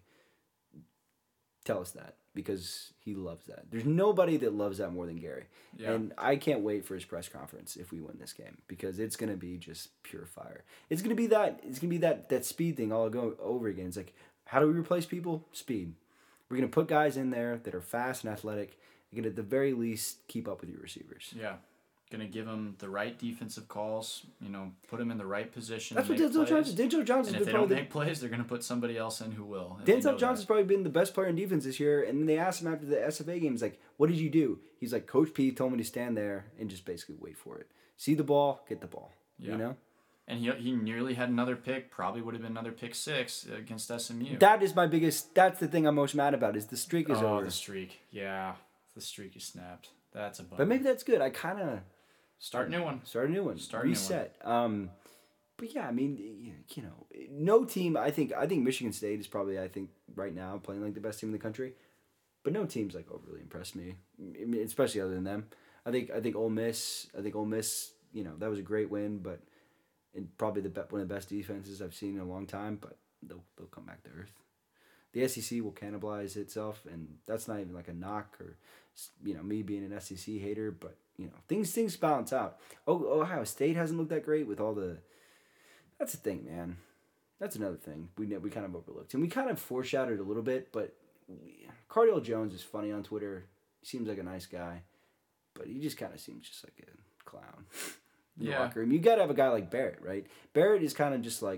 tell us that, because he loves that. There's nobody that loves that more than Gary. Yeah. And I can't wait for his press conference if we win this game, because it's going to be just pure fire. It's going to be that speed thing all over again. It's like, how do we replace people? Speed. We're going to put guys in there that are fast and athletic. You can, at the very least, keep up with your receivers. Yeah. Going to give them the right defensive calls, put them in the right position. That's what Denzel Johnson. And if they don't make plays, they're going to put somebody else in who will. Denzel Johnson's probably been the best player in defense this year. And then they asked him after the SFA game, he's like, what did you do? He's like, Coach P told me to stand there and just basically wait for it. See the ball, get the ball. Yeah. And he nearly had another pick. Probably would have been another pick 6 against SMU. That's the thing I'm most mad about, is the streak is over. Oh, the streak. Yeah. The streak is snapped. That's a bummer. But maybe that's good. I kind of... Start a new one. Reset. But yeah, I mean, no team. I think Michigan State is probably, right now playing the best team in the country. But no team's overly impressed me. I mean, especially other than them. I think Ole Miss. That was a great win, but probably one of the best defenses I've seen in a long time. But they'll come back to earth. The SEC will cannibalize itself, and that's not even a knock or me being an SEC hater, but. Things balance out. Ohio State hasn't looked that great with all the... That's the thing, man. That's another thing we kind of overlooked. And we kind of foreshadowed a little bit, but Cardale Jones is funny on Twitter. He seems like a nice guy, but he just kind of seems just like a clown. In the locker room. You got to have a guy like Barrett, right? Barrett is kind of just to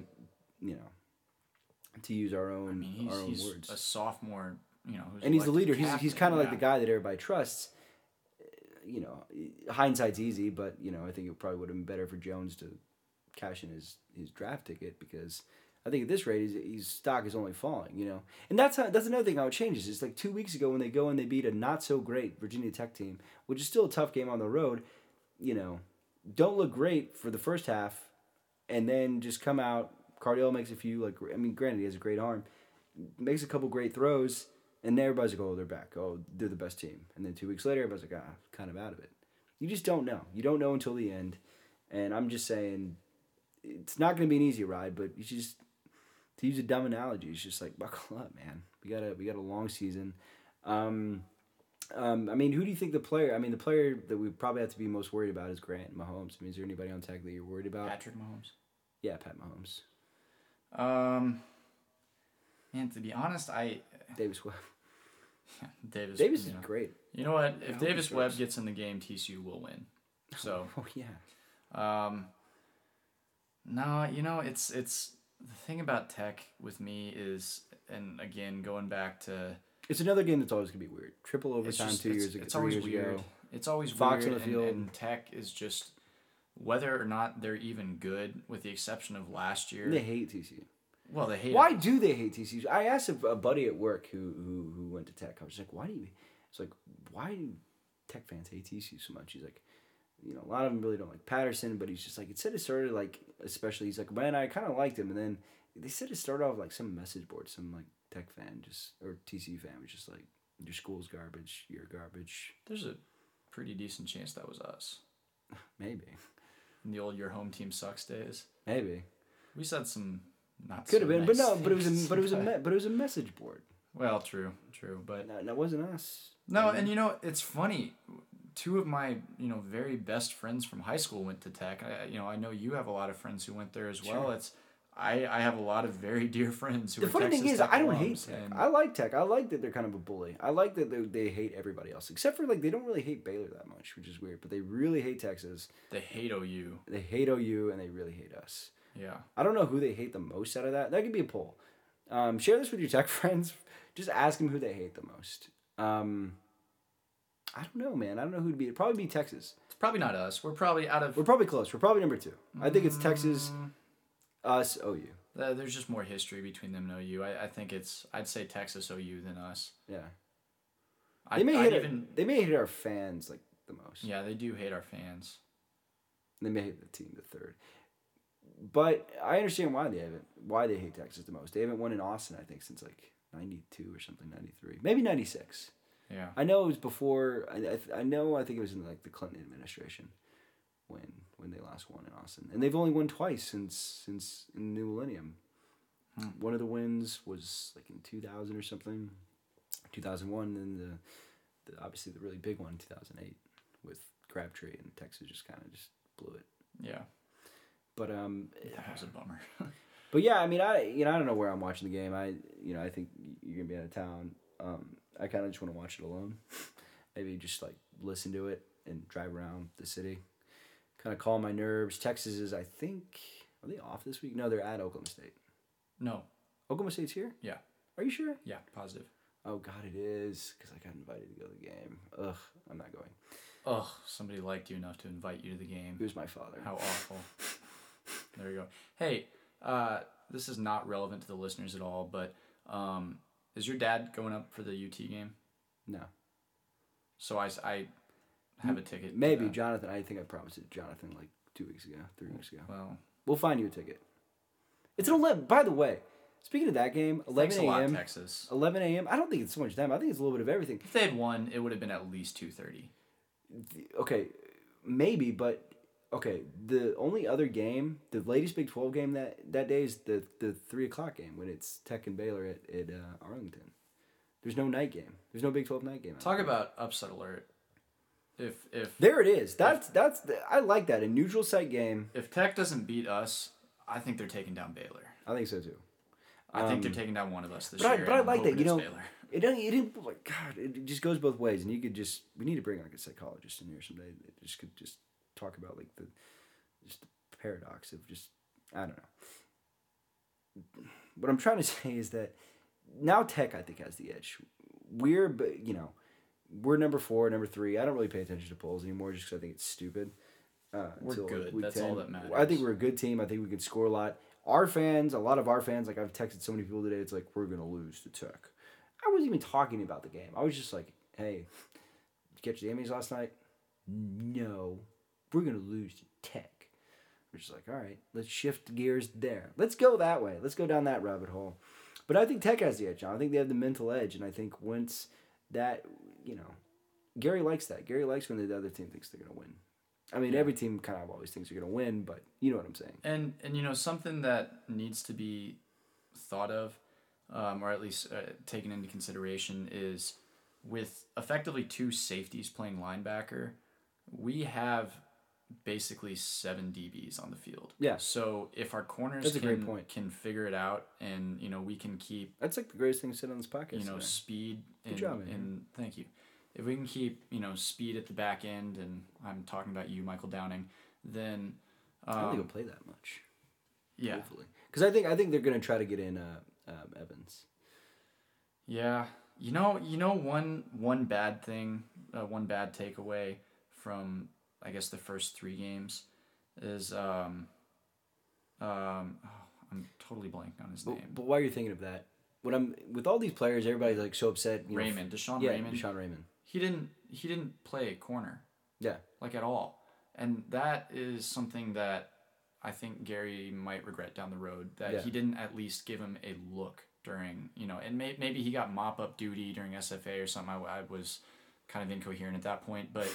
use our own, he's words. A sophomore, and he's the leader. He's kind of like the guy that everybody trusts. Hindsight's easy, but I think it probably would have been better for Jones to cash in his draft ticket, because I think at this rate his stock is only falling. And that's another thing how it changes. It's 2 weeks ago when they go and they beat a not so great Virginia Tech team, which is still a tough game on the road. Don't look great for the first half, and then just come out. Cardale makes a few granted he has a great arm, makes a couple great throws. And everybody's like, oh, they're back. Oh, they're the best team. And then 2 weeks later, everybody's like, kind of out of it. You just don't know. You don't know until the end. And I'm just saying, it's not going to be an easy ride, but you just, to use a dumb analogy, it's just buckle up, man. We got a long season. Who do you think the player that we probably have to be most worried about is Grant Mahomes. Is there anybody on Tech that you're worried about? Patrick Mahomes. Yeah, Pat Mahomes. Man, to be honest, Davis Webb. Yeah, Davis is great. You know what? If Davis Webb gets in the game, TCU will win. So. Oh yeah. No, it's the thing about Tech with me is, and again going back to. It's another game that's always gonna be weird. Triple overtime 2 years ago. It's always weird. It's always Fox weird. On the field. And Tech is just, whether or not they're even good, with the exception of last year. They hate TCU. Well, they hate. Why do they hate TCU? I asked a buddy at work who went to Tech. I was like, why do Tech fans hate TCU so much? He's like, a lot of them really don't like Patterson, but he's just like, it said it started especially, he's like, man, I kind of liked him, and then they said it started off some message board, some Tech fan or TCU fan was just like, your school's garbage, you're garbage. There's a pretty decent chance that was us. Maybe. In the old "your home team sucks" days. Maybe. We said some. Could have been, but no, but it was a message board. Well, true, but that wasn't us. No, and it's funny. 2 of my very best friends from high school went to Tech. I know you have a lot of friends who went there as well. Sure. I have a lot of very dear friends who The are funny Texas thing is, Tech I don't hate alums, Tech. and I like Tech. I like that they're kind of a bully. I like that they hate everybody else, except for like they don't really hate Baylor that much, which is weird. But they really hate Texas. they hate OU. They hate OU, and they really hate us. Yeah. I don't know who they hate the most out of that. That could be a poll. Share this with your Tech friends. Just ask them who they hate the most. I don't know, man. I don't know who'd be. It'd probably be Texas. It's probably not us. We're probably out of. We're probably close. We're probably number 2. I think it's Texas, us, OU. There's just more history between them and OU. I think it's. I'd say Texas OU than us. Yeah. I'd They may hate our fans like the most. Yeah, they do hate our fans. They may hate the team the third. But I understand why they hate Texas the most. They haven't won in Austin, I think, since like 92 or something, 93. Maybe 96. Yeah. I know it was before. I think it was in like the Clinton administration when they last won in Austin, and they've only won twice since in the new millennium. One of the wins was like in 2000 or something, 2001, and the obviously the really big one 2008 with Crabtree, and Texas just kind of just blew it. Yeah. But that was a bummer. But yeah, I mean, I don't know where I'm watching the game. I think you're gonna be out of town. I kind of just want to watch it alone. Maybe just like listen to it and drive around the city. Kind of calm my nerves. Texas is, I think, are they off this week? No, they're at Oklahoma State. No. Oklahoma State's here? Yeah. Are you sure? Yeah, positive. Oh, God, it is. Because I got invited to go to the game. Ugh, I'm not going. Ugh, somebody liked you enough to invite you to the game. It was my father. How awful. There you go. Hey, this is not relevant to the listeners at all, but is your dad going up for the UT game? No. So I have a ticket. Maybe, Jonathan. I think I promised it to Jonathan like 2 weeks ago, 3 weeks ago. Well, we'll find you a ticket. It's an 11. By the way, speaking of that game, 11 a.m. Texas. 11 a.m. I don't think it's so much time. I think it's a little bit of everything. If they had won, it would have been at least 2:30. Okay, maybe, but okay. The only other game, the latest Big 12 game that day is the 3 o'clock game when it's Tech and Baylor at Arlington. There's no night game. There's no Big 12 night game. Talk about upset alert. If there it is. I like that, a neutral site game. If Tech doesn't beat us, I think they're taking down Baylor. I think so too. I think they're taking down one of us this year. But I like that. Baylor. It didn't like God. It just goes both ways, and you could just we need to bring like a psychologist in here someday. That just could just talk about like the paradox of just I don't know. What I'm trying to say is that now Tech I think has the edge. We're number 4, number 3. I don't really pay attention to polls anymore just because I think it's stupid. We're good. Like That's 10. all that matters. I think we're a good team. I think we can score a lot. Our fans, a lot of our fans, like I've texted so many people today, it's like, we're going to lose to Tech. I wasn't even talking about the game. I was just like, hey, did you catch the Emmys last night? No. We're going to lose to Tech. We're just like, all right, let's shift gears there. Let's go that way. Let's go down that rabbit hole. But I think Tech has the edge, John. I think they have the mental edge, and I think once that, Gary likes that. Gary likes when the other team thinks they're going to win. I mean, every team kind of always thinks they're going to win, but you know what I'm saying. And something that needs to be thought of, or at least taken into consideration, is with effectively 2 safeties playing linebacker, we have basically 7 DBs on the field. Yeah. So if our corners can figure it out, and we can keep that's like the greatest thing said on this podcast. Speed. Good job, man. And thank you. If we can keep speed at the back end, and I'm talking about you, Michael Downing, then I don't think he'll play that much. Yeah. Hopefully, because I think they're gonna try to get in Evans. Yeah. One bad thing, one bad takeaway from I guess the first 3 games is I'm totally blanking on his name. But while you're thinking of that, with all these players, everybody's like so upset. Deshaun Raymond. He didn't play a corner. Yeah. Like at all. And that is something that I think Gary might regret down the road, that he didn't at least give him a look during, and maybe he got mop-up duty during SFA or something. I was kind of incoherent at that point. But,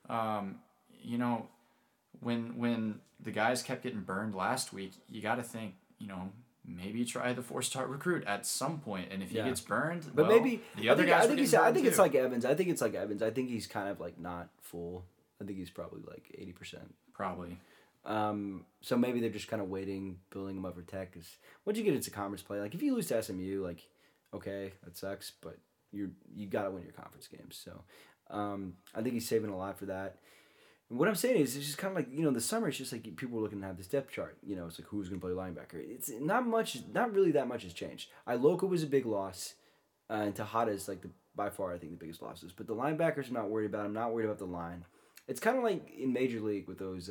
when the guys kept getting burned last week, you got to think, maybe try the 4-star recruit at some point, and if he gets burned, but maybe the other guys. I think it's like Evans. I think it's like Evans. I think he's kind of like not full. I think he's probably like 80%. Probably. So maybe they're just kind of waiting, building them up for Tech. Because once you get into conference play, like if you lose to SMU, like okay, that sucks, but you got to win your conference games. So I think he's saving a lot for that. And what I'm saying is, it's just kind of like in the summer, it's just like people are looking to have this depth chart. It's like who's going to play linebacker. It's not much, not really that much has changed. Iloka was a big loss, and Tejada is like by far I think the biggest losses. But the linebackers, I'm not worried about. I'm not worried about the line. It's kind of like in Major League with those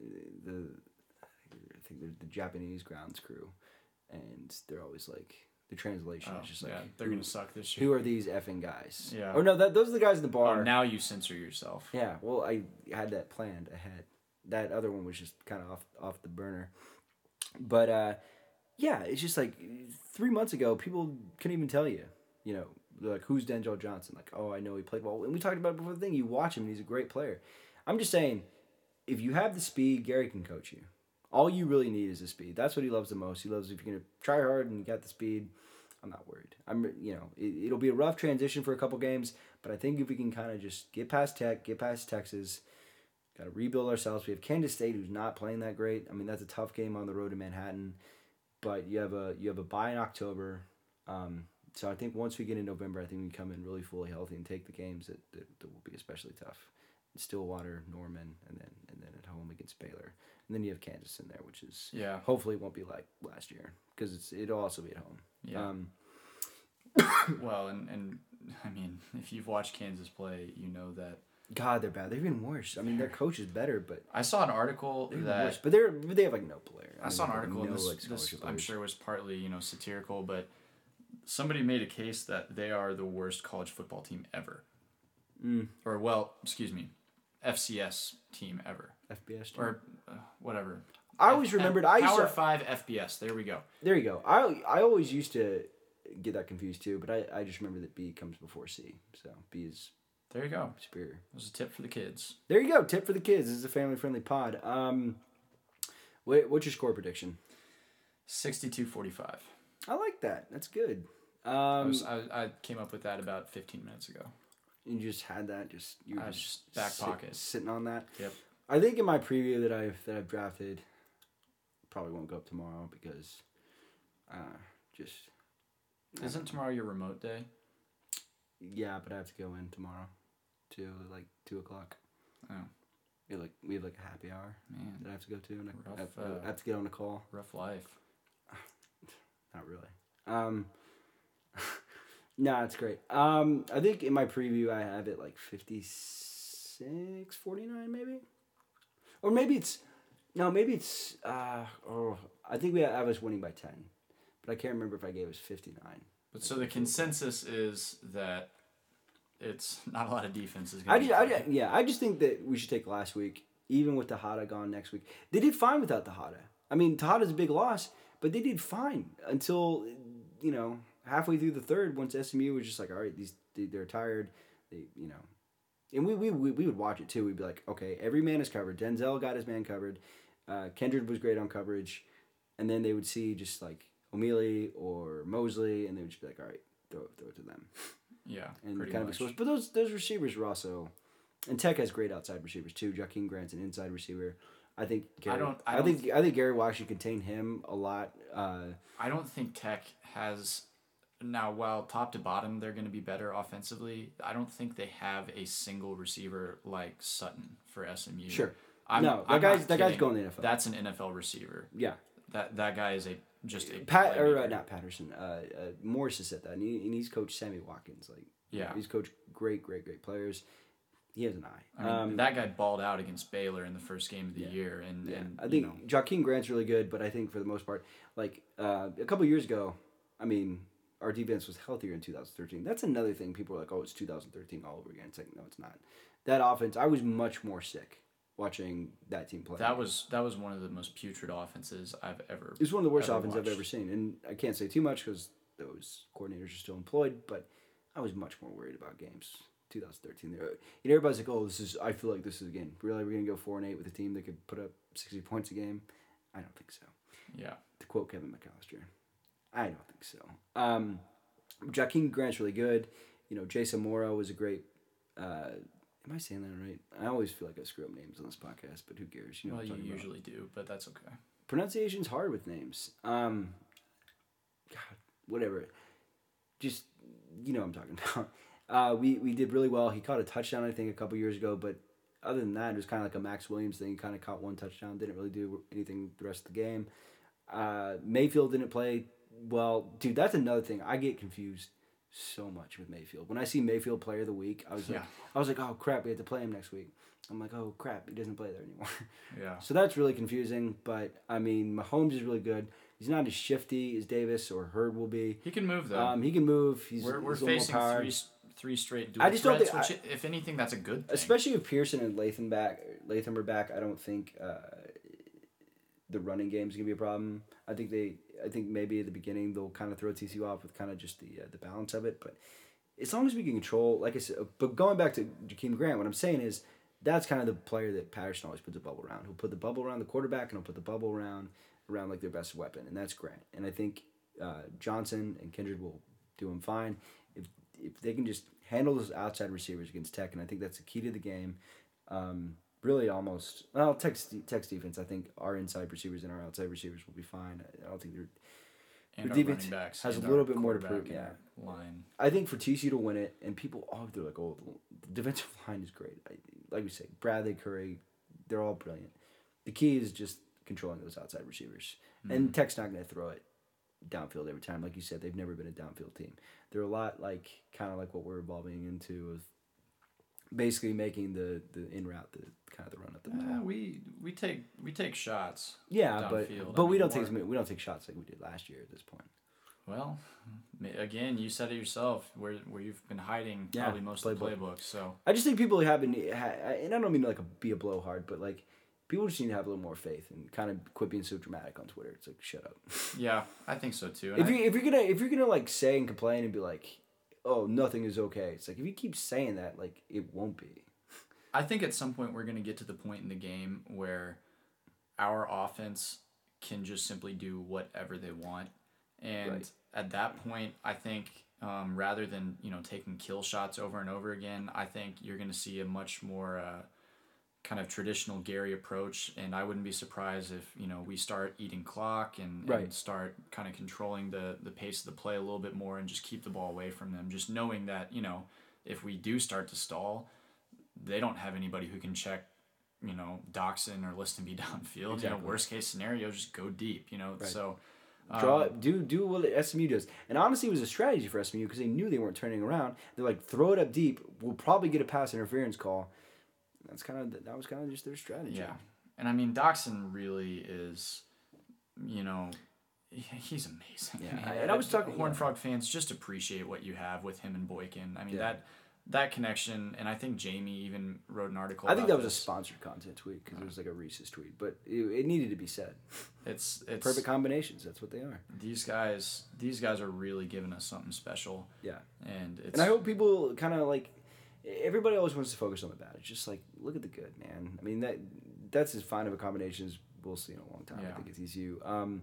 I think they're the Japanese grounds crew, and they're always like the translation is just like they're gonna suck this year. Who are these effing guys? Yeah. Or no, those are the guys in the bar. Oh, now you censor yourself. Yeah. Well, I had that planned ahead. That other one was just kind of off the burner. But yeah, it's just like 3 months ago, people couldn't even tell you. They're like, who's Denzel Johnson? Like, oh, I know he played well. And we talked about it before the thing. You watch him, and he's a great player. I'm just saying, if you have the speed, Gary can coach you. All you really need is the speed. That's what he loves the most. He loves if you're gonna try hard and you got the speed. I'm not worried. It'll be a rough transition for a couple games, but I think if we can kind of just get past Tech, get past Texas, got to rebuild ourselves. We have Kansas State, who's not playing that great. I mean, that's a tough game on the road to Manhattan, but you have a bye in October. So I think once we get in November, I think we can come in really fully healthy and take the games that will be especially tough. Stillwater, Norman, and then at home against Baylor. And then you have Kansas in there, which is hopefully it won't be like last year because it'll also be at home. Yeah. Well, and I mean, if you've watched Kansas play, you know that. God, they're bad. They're even worse. I mean, their coach is better, but I saw an article that. But they have like no player. I saw an article, and this I'm sure was partly satirical, but somebody made a case that they are the worst college football team ever. Or FCS team ever. FBS team? Or whatever. I always remembered. Power 5 FBS. There we go. There you go. I always used to get that confused too, but I just remember that B comes before C. So B is there you go. Superior. That was a tip for the kids. There you go. Tip for the kids. This is a family-friendly pod. What's your score prediction? 62-45. I like that. That's good. I came up with that about 15 minutes ago. You just had that. You were just back pocket sitting on that. Yep. I think in my preview that I've drafted, probably won't go up tomorrow because, Isn't tomorrow your remote day? Yeah, but I have to go in tomorrow, to like 2:00. Oh. We have like a happy hour that I have to go to, and I have to get on the call. Rough life. Not really. No, it's great. I think in my preview I have it like 56-49 maybe, or maybe it's I think I was winning by 10, but I can't remember if I gave us 59. But so the consensus is that it's not a lot of defense is going to be. I just think that we should take last week, even with Tejada gone next week. They did fine without Tejada. I mean, Tejada's a big loss, but they did fine until halfway through the third, once SMU was just like, all right, they're tired, and we would watch it too. We'd be like, okay, every man is covered. Denzel got his man covered. Kendrick was great on coverage, and then they would see just like O'Mealy or Mosley, and they would just be like, all right, throw it to them. Yeah, and kind of exposed. But those receivers were also, and Tech has great outside receivers too. Jakeem Grant's an inside receiver. I think Gary will actually contain him a lot. I don't think Tech has. Now, while top to bottom they're going to be better offensively, I don't think they have a single receiver like Sutton for SMU. Sure. That guy's going to the NFL. That's an NFL receiver. Yeah. That guy is not Patterson. Morris has said that, and he's coached Sammy Watkins. He's coached great players. He has an eye. I mean, that guy balled out against Baylor in the first game of the year, and I think Jakeem Grant's really good, but I think for the most part, a couple years ago, I mean, our defense was healthier in 2013. That's another thing. People are like, oh, it's 2013 all over again. It's like, no, it's not. That offense, I was much more sick watching that team play. That was one of the most putrid offenses I've ever. It was one of the worst offenses I've ever seen, and I can't say too much because those coordinators are still employed. But I was much more worried about games 2013. Everybody's like, oh, I feel like this is again. Really, we're gonna go 4-8 with a team that could put up 60 points a game. I don't think so. Yeah. To quote Kevin McAllister. I don't think so. Jakeem Grant's really good. Jason Morrow was a great. Am I saying that right? I always feel like I screw up names on this podcast, but who cares? You know Well, what I'm you talking usually do, but that's okay. about. Pronunciation's hard with names. God, whatever. Just you know what I'm talking about. We did really well. He caught a touchdown, I think, a couple years ago, but other than that, it was kind of like a Max Williams thing. He kind of caught one touchdown, didn't really do anything the rest of the game. Mayfield didn't play well. Dude, that's another thing. I get confused so much with Mayfield. When I see Mayfield Player of the Week, I was like, oh crap, we have to play him next week. I'm like, oh crap, he doesn't play there anymore. Yeah. So that's really confusing. But I mean, Mahomes is really good. He's not as shifty as Davis or Hurd will be. He can move though. He can move. We're he's facing more power. three straight dual I just don't threats, think- which, if anything, that's a good thing. Especially if Pearson and Latham are back. I don't think the running game is gonna be a problem. I think maybe at the beginning they'll kind of throw TCU off with kind of just the balance of it. But as long as we can control, like I said, but going back to Jakeem Grant, what I'm saying is that's kind of the player that Patterson always puts a bubble around. He'll put the bubble around the quarterback and he'll put the bubble around like their best weapon, and that's Grant. And I think Johnson and Kindred will do him fine if they can just handle those outside receivers against Tech, and I think that's the key to the game. Really, almost Tech's defense. I think our inside receivers and our outside receivers will be fine. I don't think they're. And the our defense running backs has a and little our bit more to quarterback prove. and Yeah, our line. I think for TCU to win it, and people, they're like, oh, the defensive line is great. Like we say, Bradley, Curry, they're all brilliant. The key is just controlling those outside receivers, and Tech's not going to throw it downfield every time. Like you said, they've never been a downfield team. They're a lot kind of like what we're evolving into of basically making the in route the kind of the run up the middle. We take shots. Yeah, downfield. but I we mean, don't take shots like we did last year at this point. Well, again, you said it yourself, where you've been hiding probably most of the playbook. So I just think people haven't, and I don't mean to be a blowhard, but like people just need to have a little more faith and kind of quit being so dramatic on Twitter. It's like shut up. Yeah, I think so too. And if you're gonna like say and complain and be like, oh, nothing is okay. It's like if you keep saying that, like it won't be. I think at some point we're gonna get to the point in the game where our offense can just simply do whatever they want. And at that point, I think rather than taking kill shots over and over again, I think you're going to see a much more kind of traditional Gary approach. And I wouldn't be surprised if we start eating clock and start kind of controlling the pace of the play a little bit more and just keep the ball away from them. Just knowing that if we do start to stall, they don't have anybody who can check Doxson or Listenby downfield. Exactly. Worst case scenario, just go deep. So. Do what SMU does, and honestly, it was a strategy for SMU because they knew they weren't turning around. They're like, throw it up deep. We'll probably get a pass interference call. That was kind of just their strategy. Yeah, and I mean, Doxson really is, he's amazing. Yeah, and I was talking Horned Frog fans just appreciate what you have with him and Boykin. I mean that connection, and I think Jamie even wrote an article. I think that was this. a sponsored content tweet because it was like a Reese's tweet, but it needed to be said. It's perfect combinations. That's what they are. These guys are really giving us something special. Yeah, and I hope people kind of like. Everybody always wants to focus on the bad. It's just like look at the good, man. I mean that's as fine of a combination as we'll see in a long time. Yeah. I think it's ECU.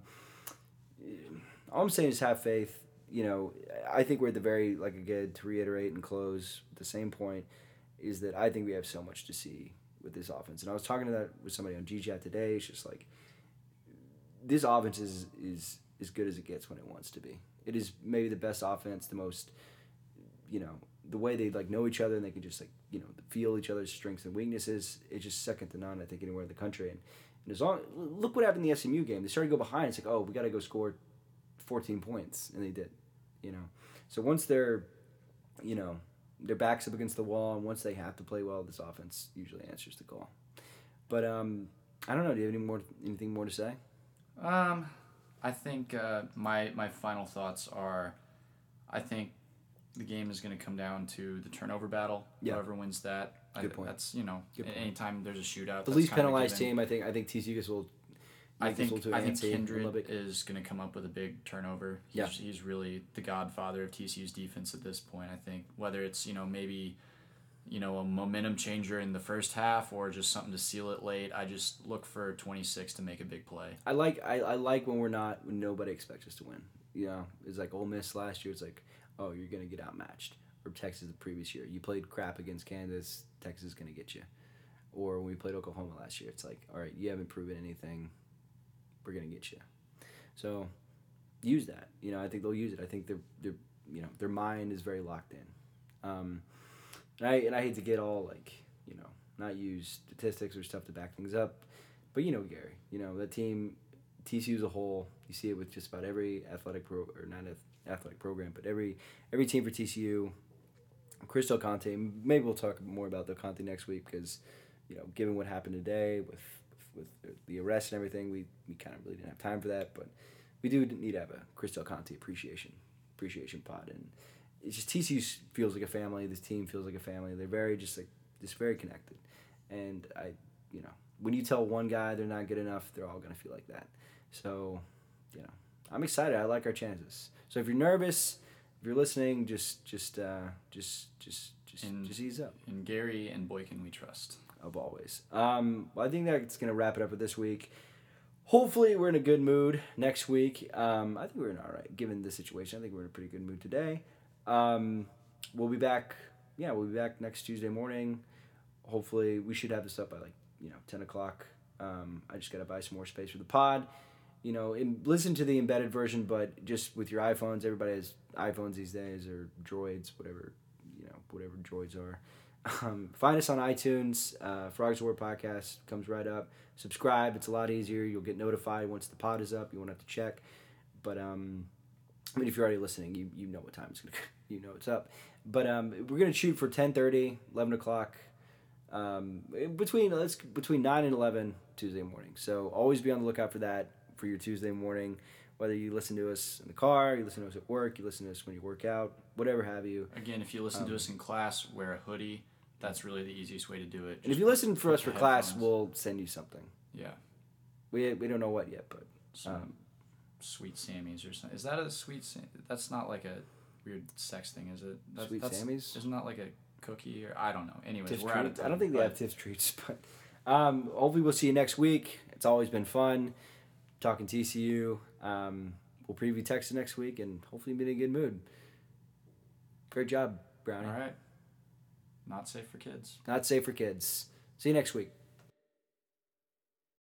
All I'm saying is have faith. I think we're at the very, like again, to reiterate and close the same point, is that I think we have so much to see with this offense. And I was talking to that with somebody on GChat today. It's just like, this offense is as good as it gets when it wants to be. It is maybe the best offense, the most, the way they like know each other and they can just like, feel each other's strengths and weaknesses. It's just second to none, I think, anywhere in the country. And look what happened in the SMU game. They started to go behind. It's like, oh, we got to go score 14 points, and they did. So once they're, their back's up against the wall, and once they have to play well, this offense usually answers the call. But I don't know. Do you have anything more to say? I think my final thoughts are, I think the game is going to come down to the turnover battle. Yeah. Whoever wins that, Good point. That's anytime there's a shootout. The least penalized team, I think TCU will. I think Kindred is going to come up with a big turnover. He's really the godfather of TCU's defense at this point. I think whether it's maybe a momentum changer in the first half or just something to seal it late. I just look for 26 to make a big play. I like when nobody expects us to win. It's like Ole Miss last year. It's like, oh, you're gonna get outmatched. or Texas the previous year. You played crap against Kansas, Texas is going to get you. Or when we played Oklahoma last year, it's like, all right, you haven't proven anything. We're going to get you. So use that. I think they'll use it. I think their mind is very locked in. And I hate to get all not use statistics or stuff to back things up, but Gary, that team, TCU as a whole, you see it with just about every athletic program, but every team for TCU. Chris Del Conte, maybe we'll talk more about Del Conte next week because, given what happened today with the arrest and everything, we kind of really didn't have time for that, but we do need to have a Chris Del Conte appreciation pod, and it's just TCU feels like a family. This team feels like a family. They're very just very connected, and when you tell one guy they're not good enough, they're all gonna feel like that. So, I'm excited. I like our chances. So if you're nervous, if you're listening, just ease up. In Gary and Boykin we trust. Of always. Well, I think that's gonna wrap it up for this week. Hopefully we're in a good mood next week. I think we're in all right given the situation. I think we're in a pretty good mood today. We'll be back. Yeah, we'll be back next Tuesday morning. Hopefully we should have this up by 10 o'clock. I just gotta buy some more space for the pod. Listen to the embedded version, but just with your iPhones. Everybody has iPhones these days, or Droids, whatever Droids are. Find us on iTunes. Frogs War Podcast comes right up. Subscribe. It's a lot easier. You'll get notified once the pod is up. You won't have to check. But if you're already listening, you know what time it's gonna. You know it's up. But we're gonna shoot for 10:30, 11 o'clock. Between 9 and 11 Tuesday morning. So always be on the lookout for that for your Tuesday morning. Whether you listen to us in the car, you listen to us at work, you listen to us when you work out, whatever have you. Again, if you listen to us in class, wear a hoodie. That's really the easiest way to do it. And if you listen for us for class, we'll send you something. Yeah. We don't know what yet, but Sweet Sammy's or something. Is that a sweet? That's not like a weird sex thing, is it? Sweet Sammy's? Isn't that like a cookie or I don't know. Anyways, Tiff we're out of time. I don't think they have Tiff treats, but hopefully we'll see you next week. It's always been fun talking TCU. We'll preview Texas next week and hopefully be in a good mood. Great job, Brownie. All right. Not safe for kids. Not safe for kids. See you next week.